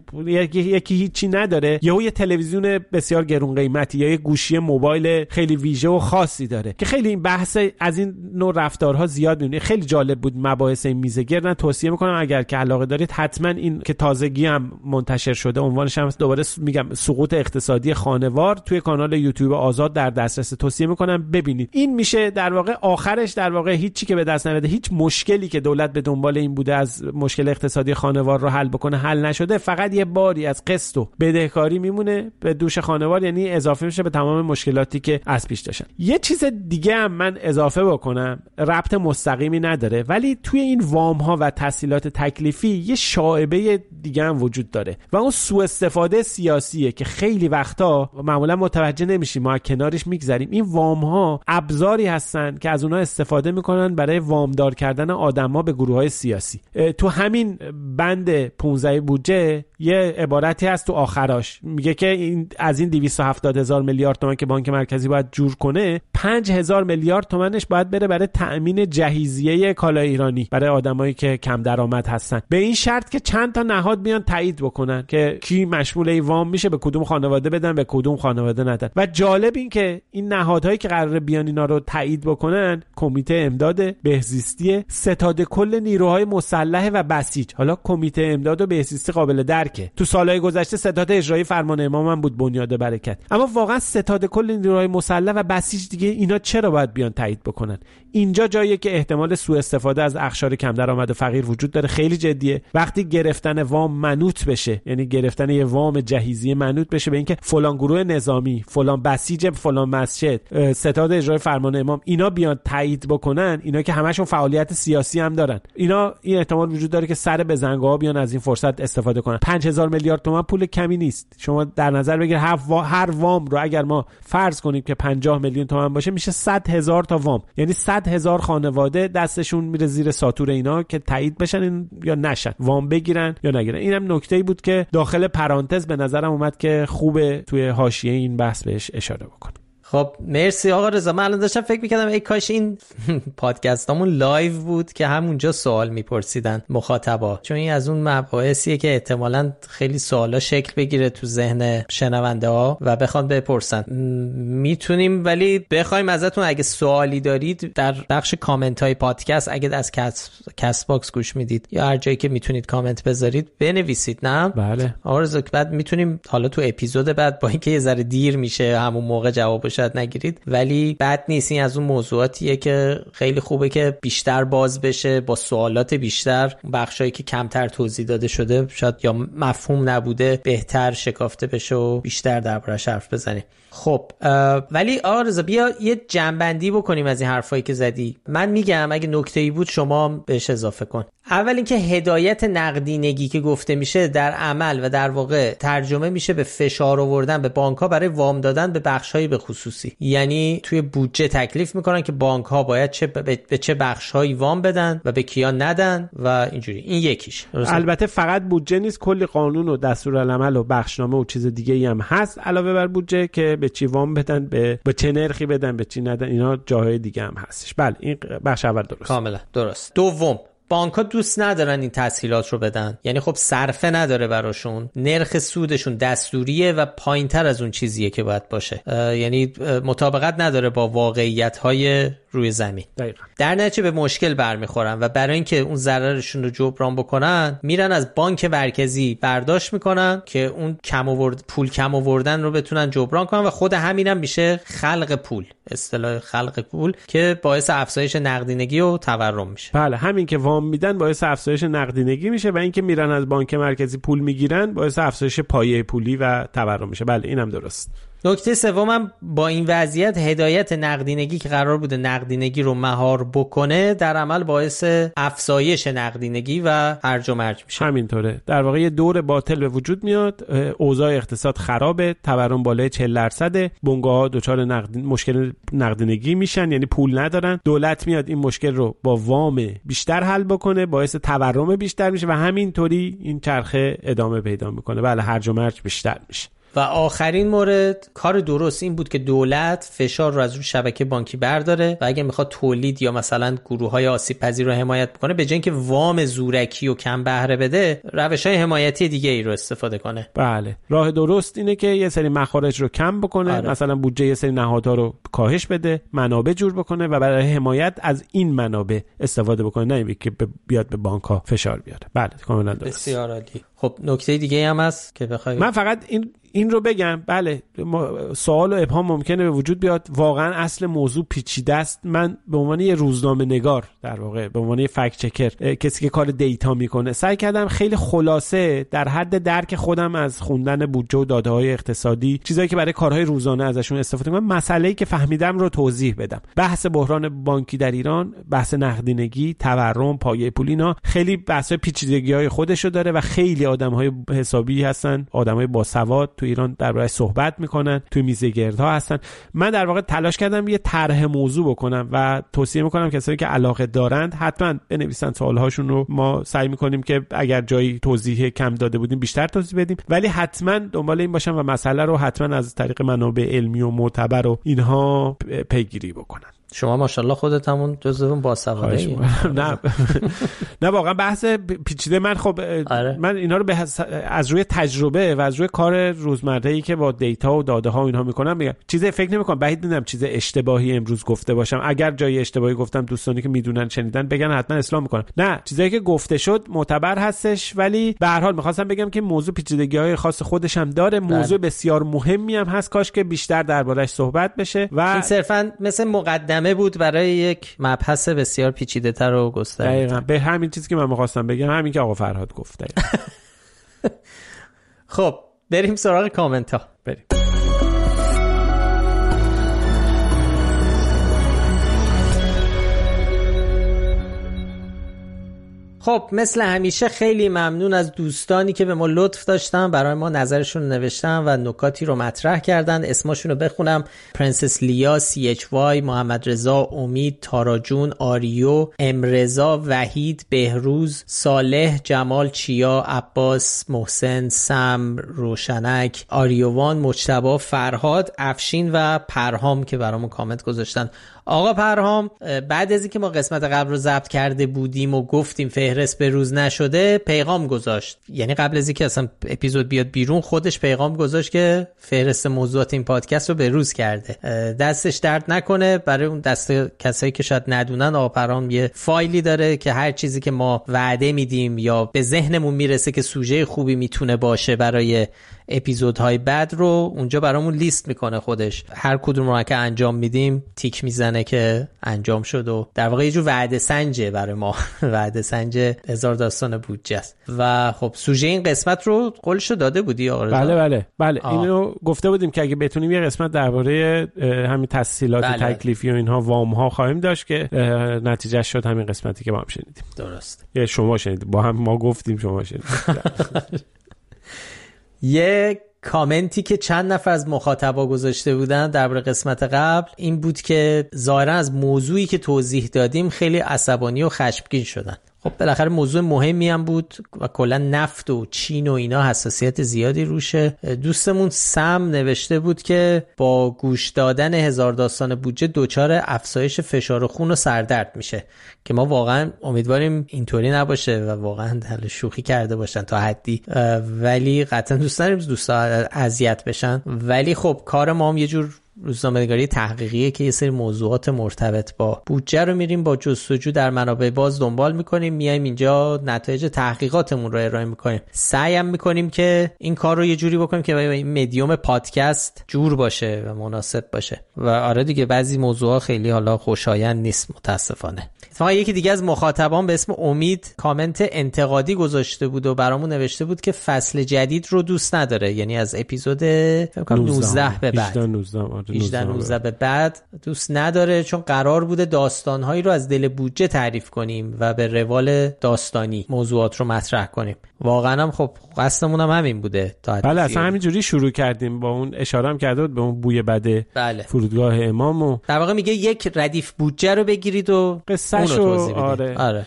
یکی هیچی نداره، یهو یه تلویزیون بسیار گرون قیمتی یا یه گوشی موبایل خیلی ویژه و خاصی داره، که خیلی این بحث از این نوع رفتارها زیاد میبینید. خیلی جالب بود مباحث این میزگرد، توصیه میکنم اگر که علاقه دارید حتما. این که تازگی هم منتشر شده، عنوانش هم دوباره میگم سقوط اقتصادی خانوار، توی کانال یوتیوب آزاد در دسترس، توصیه میکنم ببینید. این میشه در واقع آخرش در واقع هیچی که به دست نمیده، هیچ مشکلی که دولت به دنبال این بوده از مشکل اقتصادی خانوار رو حل بکنه حل نشده، فقط یه باری از قسط و بدهکاری میمونه به دوش خانوار، یعنی اضافه میشه به تمام مشکلاتی که از پیش داشتن. یه چیز دیگه هم من اضافه بکنم، ربط مستقیمی نداره، ولی توی این وام ها و تسهیلات تکلیفی یه شائبه دیگه هم وجود داره و اون سوء استفاده سیاسیه که خیلی وقتا معمولا متوجه نمیشیم، ما کنارش میگذریم. این وام ها ابزاری هستن که از اونها استفاده میکنن برای وامدار کردن آدما به گروه‌های سیاسی. تو همین بند 15 بودجه یه عبارتی هست تو آخراش میگه که این از این 270,000 میلیارد تومان که بانک مرکزی باید جور کنه 5,000 میلیارد تومنش باید بره برای تأمین جهیزیه کالای ایرانی برای آدمایی که کم درآمد هستن، به این شرط که چند تا نهاد بیان تایید بکنن که کی مشمول این وام میشه، به کدوم خانواده بدن، به کدوم خانواده ندن. و جالب این که این نهادهایی که قراره بیان اینا رو تایید بکنن کمیته امداد بهزیستی ستاد کل نیروهای مسلح و بسیج. حالا کمیته امداد و بهزیستی قابل درکه، تو سالهای گذشته ستاد اجرایی فرمان امام هم بود بنیاد برکت، اما واقعا ستاد کل نیروهای مسلح و بسیج دیگه اینا چرا باید بیان تایید بکنن؟ اینجا جاییه که احتمال سوء استفاده از اقشار کم درآمد و فقیر وجود داره، خیلی جدیه. وقتی گرفتن وام منوط بشه، یعنی گرفتن یه وام جهیزیه منوط بشه به اینکه فلان گروه نظامی، فلان بسیج فلان مسجد، ستاد اجرای فرمان امام اینا بیان تایید بکنن، اینا که همشون فعالیت سیاسی هم دارن، اینا این احتمال وجود داره که سر بزنگاها بیان از این فرصت استفاده کنن. 5,000 میلیارد تومان پول کمی نیست. شما در نظر بگیر هر وام رو اگر ما فرض کنیم که 50 میلیون تومان باشه میشه 100,000 تا وام، یعنی 100,000 خانواده دستشون میره زیر ساطور اینا که تایید بشن یا نشن، وام بگیرن یا نگیرن. اینم نکته‌ای بود که داخل پرانتز به نظرم اومد که خوبه توی حاشیه این بحث بهش اشاره بکنم. خب مرسی آقا رضا. من الان داشتم فکر می‌کردم ای کاش این پادکستامون لایو بود که همونجا سوال میپرسیدن مخاطبا، چون این از اون مباحثیه که احتمالاً خیلی سوالا شکل بگیره تو ذهن شنونده ها و بخوان بپرسن. میتونیم ولی بخوایم ازتون اگه سوالی دارید در بخش کامنت های پادکست، اگه از کست باکس گوش میدید یا هر جایی که میتونید کامنت بذارید بنویسید. نه بله آقا رضا، بعد میتونیم حالا تو اپیزود بعد با اینکه یه ذره دیر میشه همون موقع جوابش نگیرید، ولی بد نیست. این از اون موضوعاتیه که خیلی خوبه که بیشتر باز بشه با سوالات بیشتر، بخشایی که کمتر توضیح داده شده شاید یا مفهوم نبوده بهتر شکافته بشه و بیشتر دربارش حرف بزنیم. خب ولی آقا رضا بیا یه جنبندی بکنیم از این حرفایی که زدی. من میگم اگه نکته‌ای بود شما بهش اضافه کن. اول اینکه هدایت نقدینگی که گفته میشه در عمل و در واقع ترجمه میشه به فشار آوردن به بانک‌ها برای وام دادن به بخش‌های به خصوصی، یعنی توی بودجه تکلیف میکنن که بانک‌ها باید به چه بخش‌هایی وام بدن و به کیا ندن و اینجوری. این یکیش. البته فقط بودجه نیست، کلی قانون و دستورالعمل و بخشنامه و چیز دیگه‌ای هم هست علاوه بر بودجه که به چی وام بدن، به چه نرخی بدن، به چی ندن، اینا جاهای دیگه هم هستش. بله این بخش اول درست، کاملا درست. دوم، بانک‌ها دوست ندارن این تسهیلات رو بدن، یعنی خب صرفه نداره براشون، نرخ سودشون دستوریه و پایینتر از اون چیزیه که باید باشه، یعنی مطابقت نداره با واقعیت‌های روی زمین. دقیقاً. در نتیجه به مشکل برمیخورن و برای اینکه اون ضررشون رو جبران بکنن میرن از بانک مرکزی برداشت میکنن که اون پول کم آوردن رو بتونن جبران کنن و خود همینم میشه خلق پول، اصطلاح خلق پول که باعث افزایش نقدینگی و تورم میشه. بله همین که وام میدن باعث افزایش نقدینگی میشه و اینکه میرن از بانک مرکزی پول میگیرن باعث افزایش پایه پولی و تورم میشه. بله اینم درست. نکته سومم با این وضعیت هدایت نقدینگی که قرار بوده نقدینگی رو مهار بکنه در عمل باعث افزایش نقدینگی و هرج و مرج میشه. همینطوره، در واقع یه دور باطل به وجود میاد، اوضاع اقتصاد خرابه، تورم بالای 40%، بنگاه‌ها دچار مشکل نقدینگی میشن، یعنی پول ندارن، دولت میاد این مشکل رو با وام بیشتر حل بکنه، باعث تورم بیشتر میشه و همینطوری این چرخه ادامه پیدا میکنه. بله هرج و مرج بیشتر میشه. و آخرین مورد، کار درست این بود که دولت فشار رو از روی شبکه بانکی برداره و اگه میخواد تولید یا مثلا گروه‌های آسیب پذیر رو حمایت بکنه به جای اینکه وام زورکی و کم بهره بده روش‌های حمایتی دیگه ای رو استفاده کنه. بله راه درست اینه که یه سری مخارج رو کم بکنه. آره. مثلا بودجه یه سری نهادها رو کاهش بده، منابع جور بکنه و برای حمایت از این منابع استفاده بکنه، نه اینکه بیاد به بانک‌ها فشار بیاره. بله کاملا درست. بسیار عالی. خب نکته دیگه هم هست که بخوای؟ من فقط این رو بگم. بله سوال و ابهام ممکنه به وجود بیاد، واقعا اصل موضوع پیچیده است. من به عنوان یه روزنامه نگار، در واقع به عنوان یه فکت چکر، کسی که کار دیتا میکنه، سعی کردم خیلی خلاصه در حد درک خودم از خوندن بودجه و داده‌های اقتصادی، چیزایی که برای کارهای روزانه ازشون استفاده کنم، مسئله‌ای که فهمیدم رو توضیح بدم. بحث بحران بانکی در ایران، بحث نقدینگی، تورم، پایه پولی، اینا خیلی بحث‌های پیچیدگی‌های خودشو داره و خیلی آدم‌های حسابی هستن، آدم‌های باسواد تو ایران درباره‌اش صحبت میکنن، تو میزگردها هستن. من در واقع تلاش کردم یه طرح موضوع بکنم و توصیه میکنم کسایی که علاقه دارند حتما بنویسن سوالهاشون رو. ما سعی میکنیم که اگر جایی توضیح کم داده بودیم بیشتر توضیح بدیم، ولی حتما دنبال این باشن و مسئله رو حتما از طریق منابع علمی و معتبر و اینها پیگیری بکنن. شما ماشاءالله خودت همون جزو باسواده‌ای. نه واقعا بحث پیچیده. من خب من اینا رو از روی تجربه و از روی کار روزمره‌ای که با دیتا و داده ها و اینها میکنم میگم. چیزی فکر نمی‌کنم، بعید می‌دونم چیز اشتباهی امروز گفته باشم. اگر جای اشتباهی گفتم دوستانی که میدونن شنیدن بگن حتما اصلاح میکنم. نه، چیزایی که گفته شد معتبر هستش، ولی به هر حال می‌خواستم بگم که موضوع پیچیدگی‌های خاص خودش هم داره. موضوع بسیار مهمی هم هست، کاش که بیشتر درباره‌اش صحبت بشه و این صرفاً مثل مقدمه بود برای یک مبحث بسیار پیچیده‌تر و گسترده. دقیقاً به همین چیزی که من می‌خواستم بگم، همین که آقا فرهاد گفت. خب بریم سراغ کامنت ها. بریم. خب مثل همیشه خیلی ممنون از دوستانی که به ما لطف داشتن، برای ما نظرشون نوشتن و نکاتی رو مطرح کردن. اسمشون رو بخونم: پرنسس لیا، CHY، محمد رضا، امید، تاراجون، آریو، امرزا، وحید، بهروز، صالح، جمال، چیا، عباس، محسن، سم، روشنک، آریوان، مجتبی، فرهاد، افشین و پرهام که برامون کامنت گذاشتن. آقا پرهام بعد از اینکه ما قسمت قبل رو ضبط کرده بودیم و گفتیم فهرست به روز نشده، پیغام گذاشت. یعنی قبل از اینکه اصلا اپیزود بیاد بیرون خودش پیغام گذاشت که فهرست موضوعات این پادکست رو به روز کرده. دستش درد نکنه. برای اون دست کسایی که شاید ندونن، آقا پرهام یه فایلی داره که هر چیزی که ما وعده میدیم یا به ذهنمون میرسه که سوژه خوبی میتونه باشه برای اپیزودهای بعد رو اونجا برامون لیست میکنه خودش. هر کدوم رو که انجام میدیم تیک میزنه که انجام شد و در واقع یه جور وعده سنجه برای ما. وعده سنج هزار داستان بودجه است. و خب سوژه این قسمت رو قولشو داده بودی آقا رضا؟ بله اینو گفته بودیم که اگه بتونیم یه قسمت درباره همین تسهیلات تکلیفی و اینها، وام ها خواهیم داشت که نتیجه شد همین قسمتی که ما هم شنیدیم. درست. یا شما شنیدید، با هم ما گفتیم شما شنیدید. یه کامنتی که چند نفر از مخاطبا گذاشته بودن درباره قسمت قبل این بود که ظاهرا از موضوعی که توضیح دادیم خیلی عصبانی و خشمگین شدن. خب بالاخره موضوع مهمی هم بود و کلا نفت و چین و اینا حساسیت زیادی روشه. دوستمون سم نوشته بود که با گوش دادن هزار داستان بودجه دچار افزایش فشار خون و سردرد میشه، که ما واقعا امیدواریم اینطوری نباشه و واقعا شوخی کرده باشن تا حدی، ولی قطعا دوست نداریم دوستا اذیت بشن. ولی خب کار ما هم یه جور روزنامه‌نگاری تحقیقیه که یه سری موضوعات مرتبط با بودجه رو میریم با جستجو در منابع باز دنبال میکنیم، میایم اینجا نتایج تحقیقاتمون رو ارائه میکنیم. سعیم میکنیم که این کار رو یه جوری بکنیم که این مدیوم پادکست جور باشه و مناسب باشه. و آره دیگه بعضی موضوعات خیلی حالا خوشایند نیست متاسفانه. اتفاقا یکی دیگه از مخاطبان به اسم امید کامنت انتقادی گذاشته بود و برامون نوشته بود که فصل جدید رو دوست نداره، یعنی از اپیزود 19 به بعد 18-19 به بعد دوست نداره، چون قرار بوده داستانهایی رو از دل بودجه تعریف کنیم و به روال داستانی موضوعات رو مطرح کنیم. واقعا هم خب قصدمون هم همین بوده. بله اصلا همینجوری شروع کردیم، با اون اشاره هم کرده بود به اون بوی بده فرودگاه امام و در واقع میگه یک ردیف بودجه رو بگیرید و قصه‌شو توضیح بدید. آره.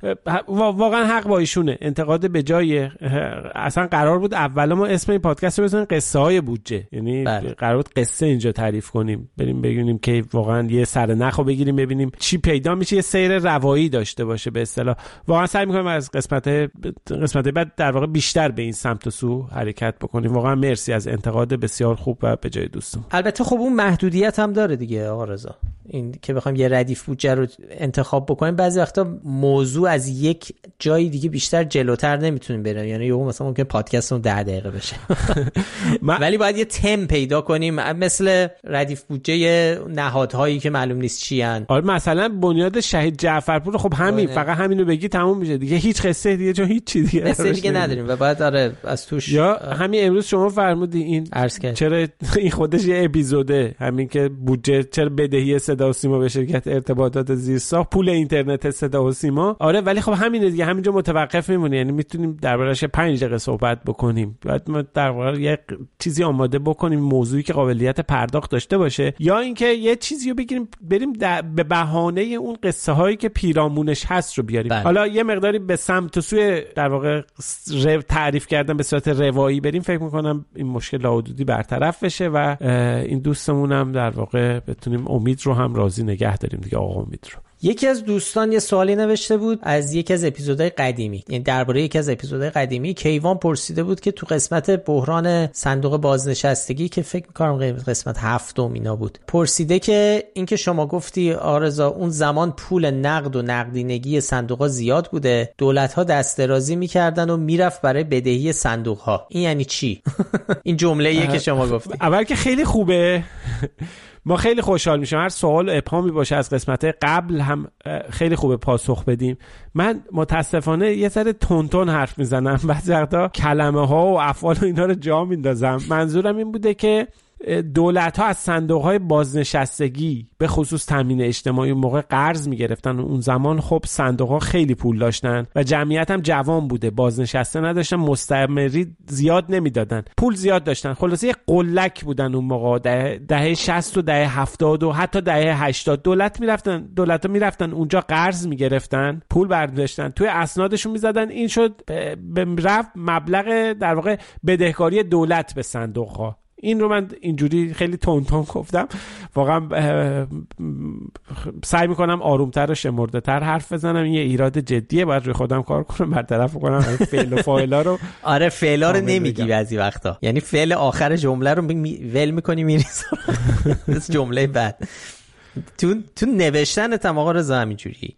واقعا حق با ایشونه. انتقاد به جای. اصلا قرار بود اول ما اسم این پادکست رو بزنیم قصه های بودجه، یعنی قرار بود قصه اینجا تعریف کنیم، بریم ببینیم که واقعا یه سرنخو بگیریم ببینیم چی پیدا میشه، یه سیر روایی داشته باشه به اصطلاح. واقعا سعی می‌کنیم از قسمت بعد در واقع بیشتر به این سمت و سو حرکت بکنیم. واقعا مرسی از انتقاد بسیار خوب و به جای دوستم. البته خب اون محدودیت هم داره دیگه آقا رضا، این که بخوایم یه ردیف بودجه رو انتخاب بکنیم بعضی وقتا موضوع از یک جای دیگه بیشتر جلوتر نمیتونیم بریم، یعنی یهو مثلا ممکن پادکستمون 10 دقیقه بشه. ولی باید یه تم پیدا کنیم، مثل ردیف بودجه نهادهایی که معلوم نیست چی ان. آره مثلا بنیاد شهید جعفرپور، خب همین فقط همینو بگی تموم میشه دیگه، هیچ قصه دیگه چون هیچ چیز دیگه قصه دیگه نداریم و بعد آره از توش یا همین امروز شما فرمودی این چرا این خودش یه اپیزوده، همین که بودجه چرا بدهی صدا و سیما به شرکت ارتباطات زیرساخت، پول اینترنت صدا و سیما. آره آره ولی خب همینه دیگه، همینجا متوقف میمونه، یعنی میتونیم دربارش 5 دقیقه صحبت بکنیم، بعد ما در واقع یه چیزی آماده بکنیم، موضوعی که قابلیت پرداخت داشته باشه، یا اینکه یه چیزی رو بگیریم بریم به بهانه اون قصه هایی که پیرامونش هست رو بیاریم. حالا یه مقداری به سمت و سوی در واقع تعریف کردن به صورت روایی بریم، فکر میکنم این مشکل لاحدودی برطرف بشه و این دوستمون هم در واقع بتونیم امید رو هم راضی نگه داریم دیگه. آقا امید رو یکی از دوستان یه سوالی نوشته بود از یکی از اپیزودهای قدیمی، یعنی درباره یکی از اپیزودهای قدیمی. کیوان پرسیده بود که تو قسمت بحران صندوق بازنشستگی که فکر می‌کنم قسمت 7 اینا بود، پرسیده که اینکه شما گفتی آرزا اون زمان پول نقد و نقدینگی صندوق‌ها زیاد بوده، دولت‌ها دست درازی می‌کردن و میرفت برای بدهی صندوق‌ها، این یعنی چی؟ این جمله‌ایه که شما گفتی. اول که خیلی خوبه، ما خیلی خوشحال میشیم هر سوال و ابهامی باشه از قسمت قبل هم خیلی خوبه پاسخ بدیم. من متاسفانه یه ذره تونتون حرف میزنم، بعضی وقتا کلمه ها و افعال و اینا رو جا میندازم. منظورم این بوده که دولت ها از صندوق های بازنشستگی به خصوص تامین اجتماعی موقع قرض میگرفتن. اون زمان خب صندوق ها خیلی پول داشتن و جمعیت هم جوان بوده، بازنشسته نداشتن، مستمری زیاد نمیدادن، پول زیاد داشتن. خلاصه یه قلک بودن اون موقع، دهه 60 و دهه 70 و حتی دهه 80 دولت ها میرفتن اونجا قرض میگرفتن، پول برداشتن، توی اسنادشون میزدن، این شد رفت مبلغ در واقع بدهکاری دولت به صندوق ها. این رو من اینجوری خیلی تون گفتم، واقعا سعی میکنم آرومتر و شمرده‌تر حرف بزنم. این یه ایراد جدیه، باید روی خودم کار کنم، برطرف کنم فعل و فاعلا رو. آره فعلا رو نمیگی بعضی وقتا، یعنی فعل آخر جمله رو ول میکنی میری مثل جمله بعد. تو نوشتنت هم آقا رضا همینجوری.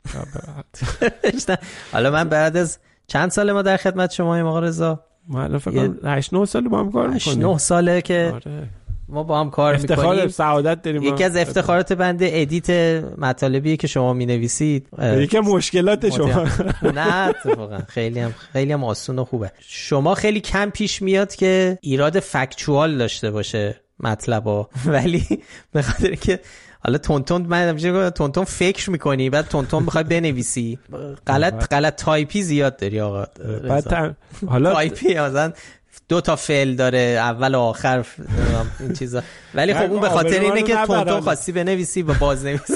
حالا من بعد از چند سال ما در خدمت شماییم آقا رضا؟ ما الان فکر کنم 8-9 سال با هم کار میکنیم. 8-9 ساله که آره. ما با هم کار میکنیم. افتخار سعادت داریم. یکی از افتخارات بنده ادیت مطالبی که شما مینویسید، یکی مشکلات شما نه اتفاقا خیلی هم آسون و خوبه. شما خیلی کم پیش میاد که ایراد فکچوال داشته باشه مطلبا، ولی به خاطر که حالا تونتون فکر میکنی بعد تونتون بخوای بنویسی، غلط تایپی زیاد داری آقا. حالا تایپی مثلا 2 تا فعل داره اول و آخر این چیزا، ولی خب اون به خاطر اینه که تونتون خواستی بنویسی و باز نویسی.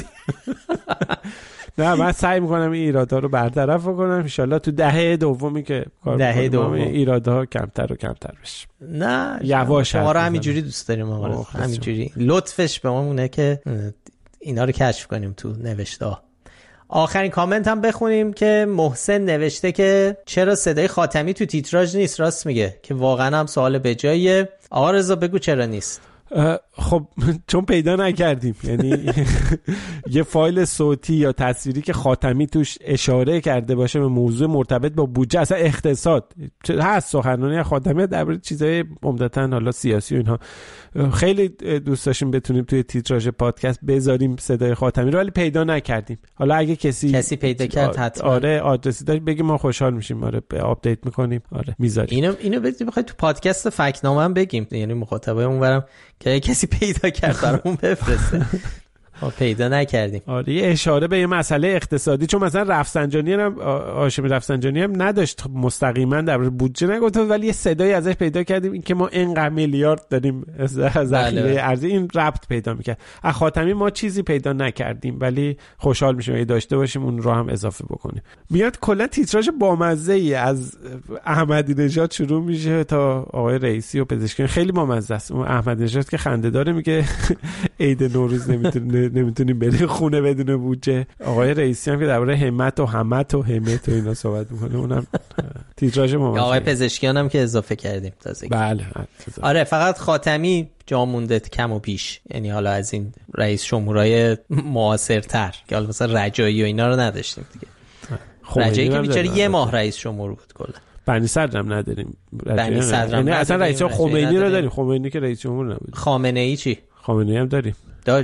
نه من سعی میکنم این ایرادا رو برطرف کنم، ان شاءالله تو دهه دومی که کار میکنم ایرادا کمتر و کمتر بشه. نه یواش ما رو همینجوری دوست داریم آقا، همینجوری لطفش به ما مونه که اینا رو کشف کنیم تو نوشته. آخرین کامنت هم بخونیم که محسن نوشته که چرا صدای خاتمی تو تیتراژ نیست. راست میگه که واقعا هم سوال بجاییه. آقا رضا بگو چرا نیست. خب چون پیدا نکردیم، یعنی یه فایل صوتی یا تصویری که خاتمی توش اشاره کرده باشه به موضوع مرتبط با بودجه، اصلا اقتصاد هست، سخنرانی خاتمی درباره چیزای عمدتاً حالا سیاسی و اینها. خیلی دوست داشتیم بتونیم توی تیتراژ پادکست بذاریم صدای خاتمی رو، ولی پیدا نکردیم. حالا اگه کسی پیدا کرد حتما آره آدرسی داشت بگیم، ما خوشحال میشیم. آره آپدیت میکنیم، آره میذاریم. اینو بخوای تو پادکست فکت‌نامه هم بگیم، یعنی مخاطبای اونورم که کسی پیدا کرد برامون بفرسته. ما پیدا نکردیم. آره یه اشاره به یه مسئله اقتصادی، چون مثلا رفسنجانی هم هاشمی رفسنجانی هم نداشت مستقیما در بودجه نگفت، ولی یه صدایی ازش پیدا کردیم این که ما اینقدر میلیارد داریم ذخیره ارزی، این ربط پیدا میکرد. از خاتمی ما چیزی پیدا نکردیم، ولی خوشحال میشیم اگه داشته باشیم اون رو هم اضافه بکنیم. میاد کلا تیتراژ بامزه ای از احمدی نژاد شروع میشه تا آقای رئیسی و پزشکی، خیلی بامزه است. اون احمدی نژاد که خنده داره میگه عید نوروز نمیتونیم بریم خونه بدون بودجه. آقای رئیسی هم که درباره همت و همت و همت و اینا صحبت میکنه، اونم تیتراژ ما. آقای پزشکیان هم که اضافه کردیم تازه. بله آره فقط خاتمی جا مونده کم و بیش، یعنی حالا از این رئیس جمهورای معاصرتر که حالا مثلا رجایی و اینا رو نداشتیم دیگه. رجایی که بیچاره یه ماه رئیس جمهور بود کلا. بنی صدر هم نداریم. بنی صدر هم اصلا رئیس خمینی رو داریم. خمینی که رئیس جمهور نبود. خامنه ای چی؟ خامنه ای هم داریم.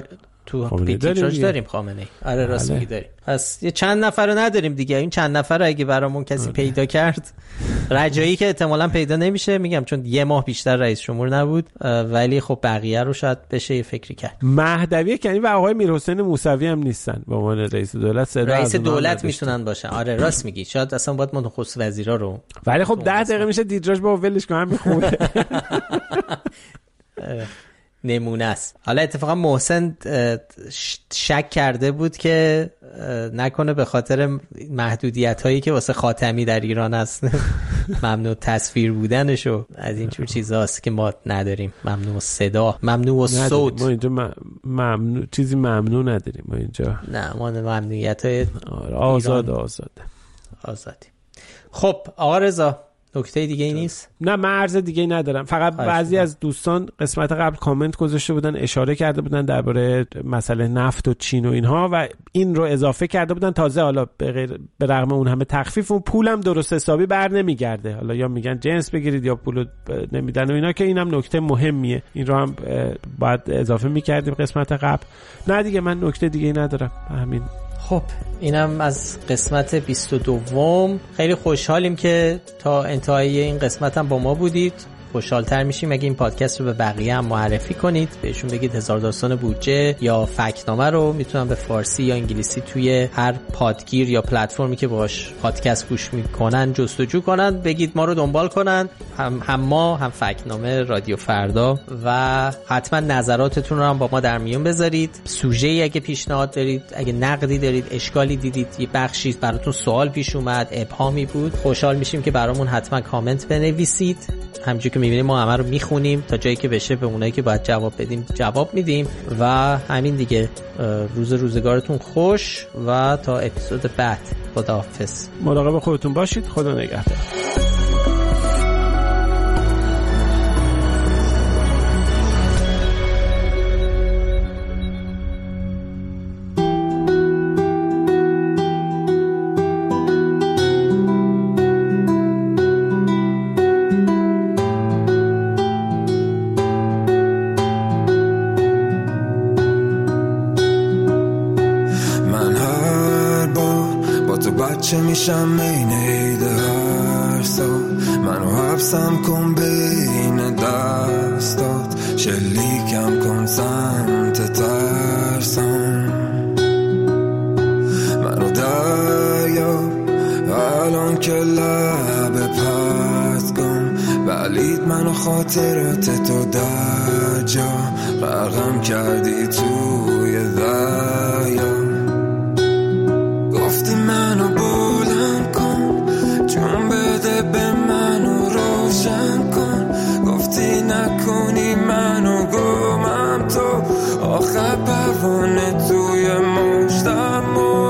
تو تیتراژ داریم خامنه‌ای. آره راست میگی داریم. پس یه چند نفر رو نداریم دیگه. این چند نفر رو اگه برامون کسی پیدا کرد، رجایی که احتمالاً پیدا نمیشه، میگم چون یه ماه بیشتر رئیس جمهور نبود، ولی خب بقیه رو شاید بشه یه فکری کرد. مهدوی کنی و آقای میرحسین موسوی هم نیستن به عنوان رئیس دولت. رئیس دولت میتونن باشن. آره راست میگی. شاید اصلا باید نخست وزیرا رو، ولی خب 10 دقیقه میشه تیتراژ با ولش کنم میخونه. نمونه است. حالا اتفاقا محسن شک کرده بود که نکنه به خاطر محدودیت هایی که واسه خاتمی در ایران هست ممنوع تصویر بودنشو از این جور چیزاست که ما نداریم. ممنوع صدا، ممنوع صوت. ما اینجا ممنوع چیزی ممنوع نداریم ما اینجا. نه ما ممنوعیت های آزادی. خب آقا رضا نکته دیگه ای نیست؟ نه من عرض دیگه ای ندارم. فقط بعضی از دوستان قسمت قبل کامنت گذاشته بودن، اشاره کرده بودن درباره مسئله نفت و چین و اینها و این رو اضافه کرده بودن. تازه حالا به رغم اون همه تخفیف اون پولم درست حسابی بر نمیگرده. حالا یا میگن جنس بگیرید یا پولو نمیدن و اینا، که اینم نکته مهمیه. این رو هم باید اضافه میکردیم قسمت قبل. نه دیگه من نکته دیگه ای ندارم. همین. خب اینم از قسمت 22. خیلی خوشحالیم که تا انتهای این قسمت هم با ما بودید. خوشحال‌تر میشیم اگه این پادکست رو به بقیه هم معرفی کنید، بهشون بگید هزار داستان بودجه یا فکت‌نامه رو میتونن به فارسی یا انگلیسی توی هر پادگیر یا پلتفرمی که باهاش پادکست گوش میکنن جستجو کنن، بگید ما رو دنبال کنن، هم ما هم فکت‌نامه رادیو فردا، و حتما نظراتتون رو هم با ما در میون بذارید. سوژه‌ای اگه پیشنهاد دارید، اگه نقدی دارید، اشکالی دیدید، یه بخشی براتون سوال پیش اومد، ابهامی بود، خوشحال میشیم که برامون حتما کامنت بنویسید. همونجوری که می‌بینیم ما همه رو میخونیم، تا جایی که بشه به اونایی که باید جواب بدیم جواب میدیم. و همین دیگه. روزگارتون خوش و تا اپیزود بعد. خداحافظ. مراقب خودتون باشید. خدا نگهدار. میشم این عید هر سال، منو حبسم کن بین دستات، شلیکم کن سمت ترسم، منو دریا الان که لب پس کن، بلید منو خاطرات تو در جا، غرقم کردی توی دریا، گفتی منو بلند کن، جون بده به منو روشن کن، گفتی نکنی منو گمم تو، آخر پروانه توی مشتم،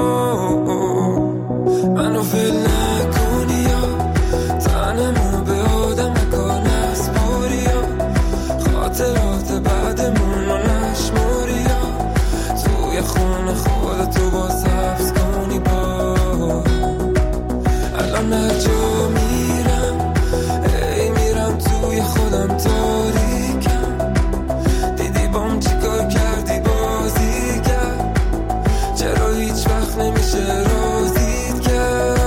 منو فیل نکنی یا تنمو به آدم کار نسپاری یا خاطرات بعدمون رو نشماری یا توی خونه خودتو باز حبس کنی با الان نجا میرم، ای میرم توی خودم تاریکم، دیدی بام چیکار کردی بازی کرد، چرا هیچ وقت نمیشه رازید کرد.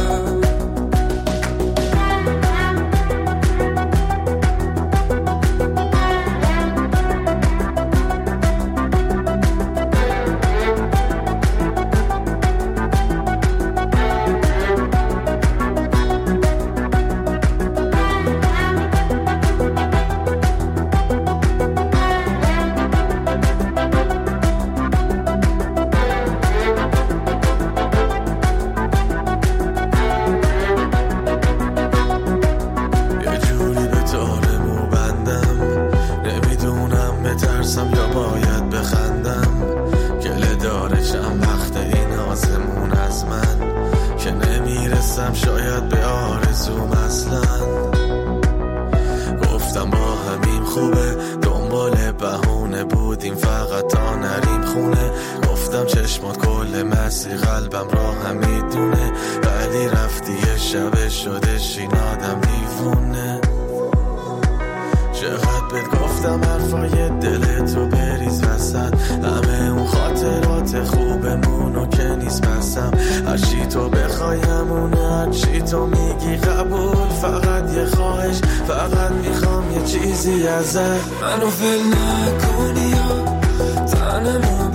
شاید به آرزوم اصلا گفتم با همین خوبه، دنبال بهونه بودیم فقط تا نریم خونه، گفتم چشمات کل مسیر قلبم را هم میدونه، ولی رفتی یه شب شده شین آدم دیوونه، چقدر بهت گفتم حرفای دلتو بریز وسط، همه خاطرات خوبمونو که نیست بسم، هرچی تو بخوای همونه، هرچی تو میگی قبول، فقط یه خواهش، فقط میخوام یه چیزی ازت، منو فل نکنی یا تنمو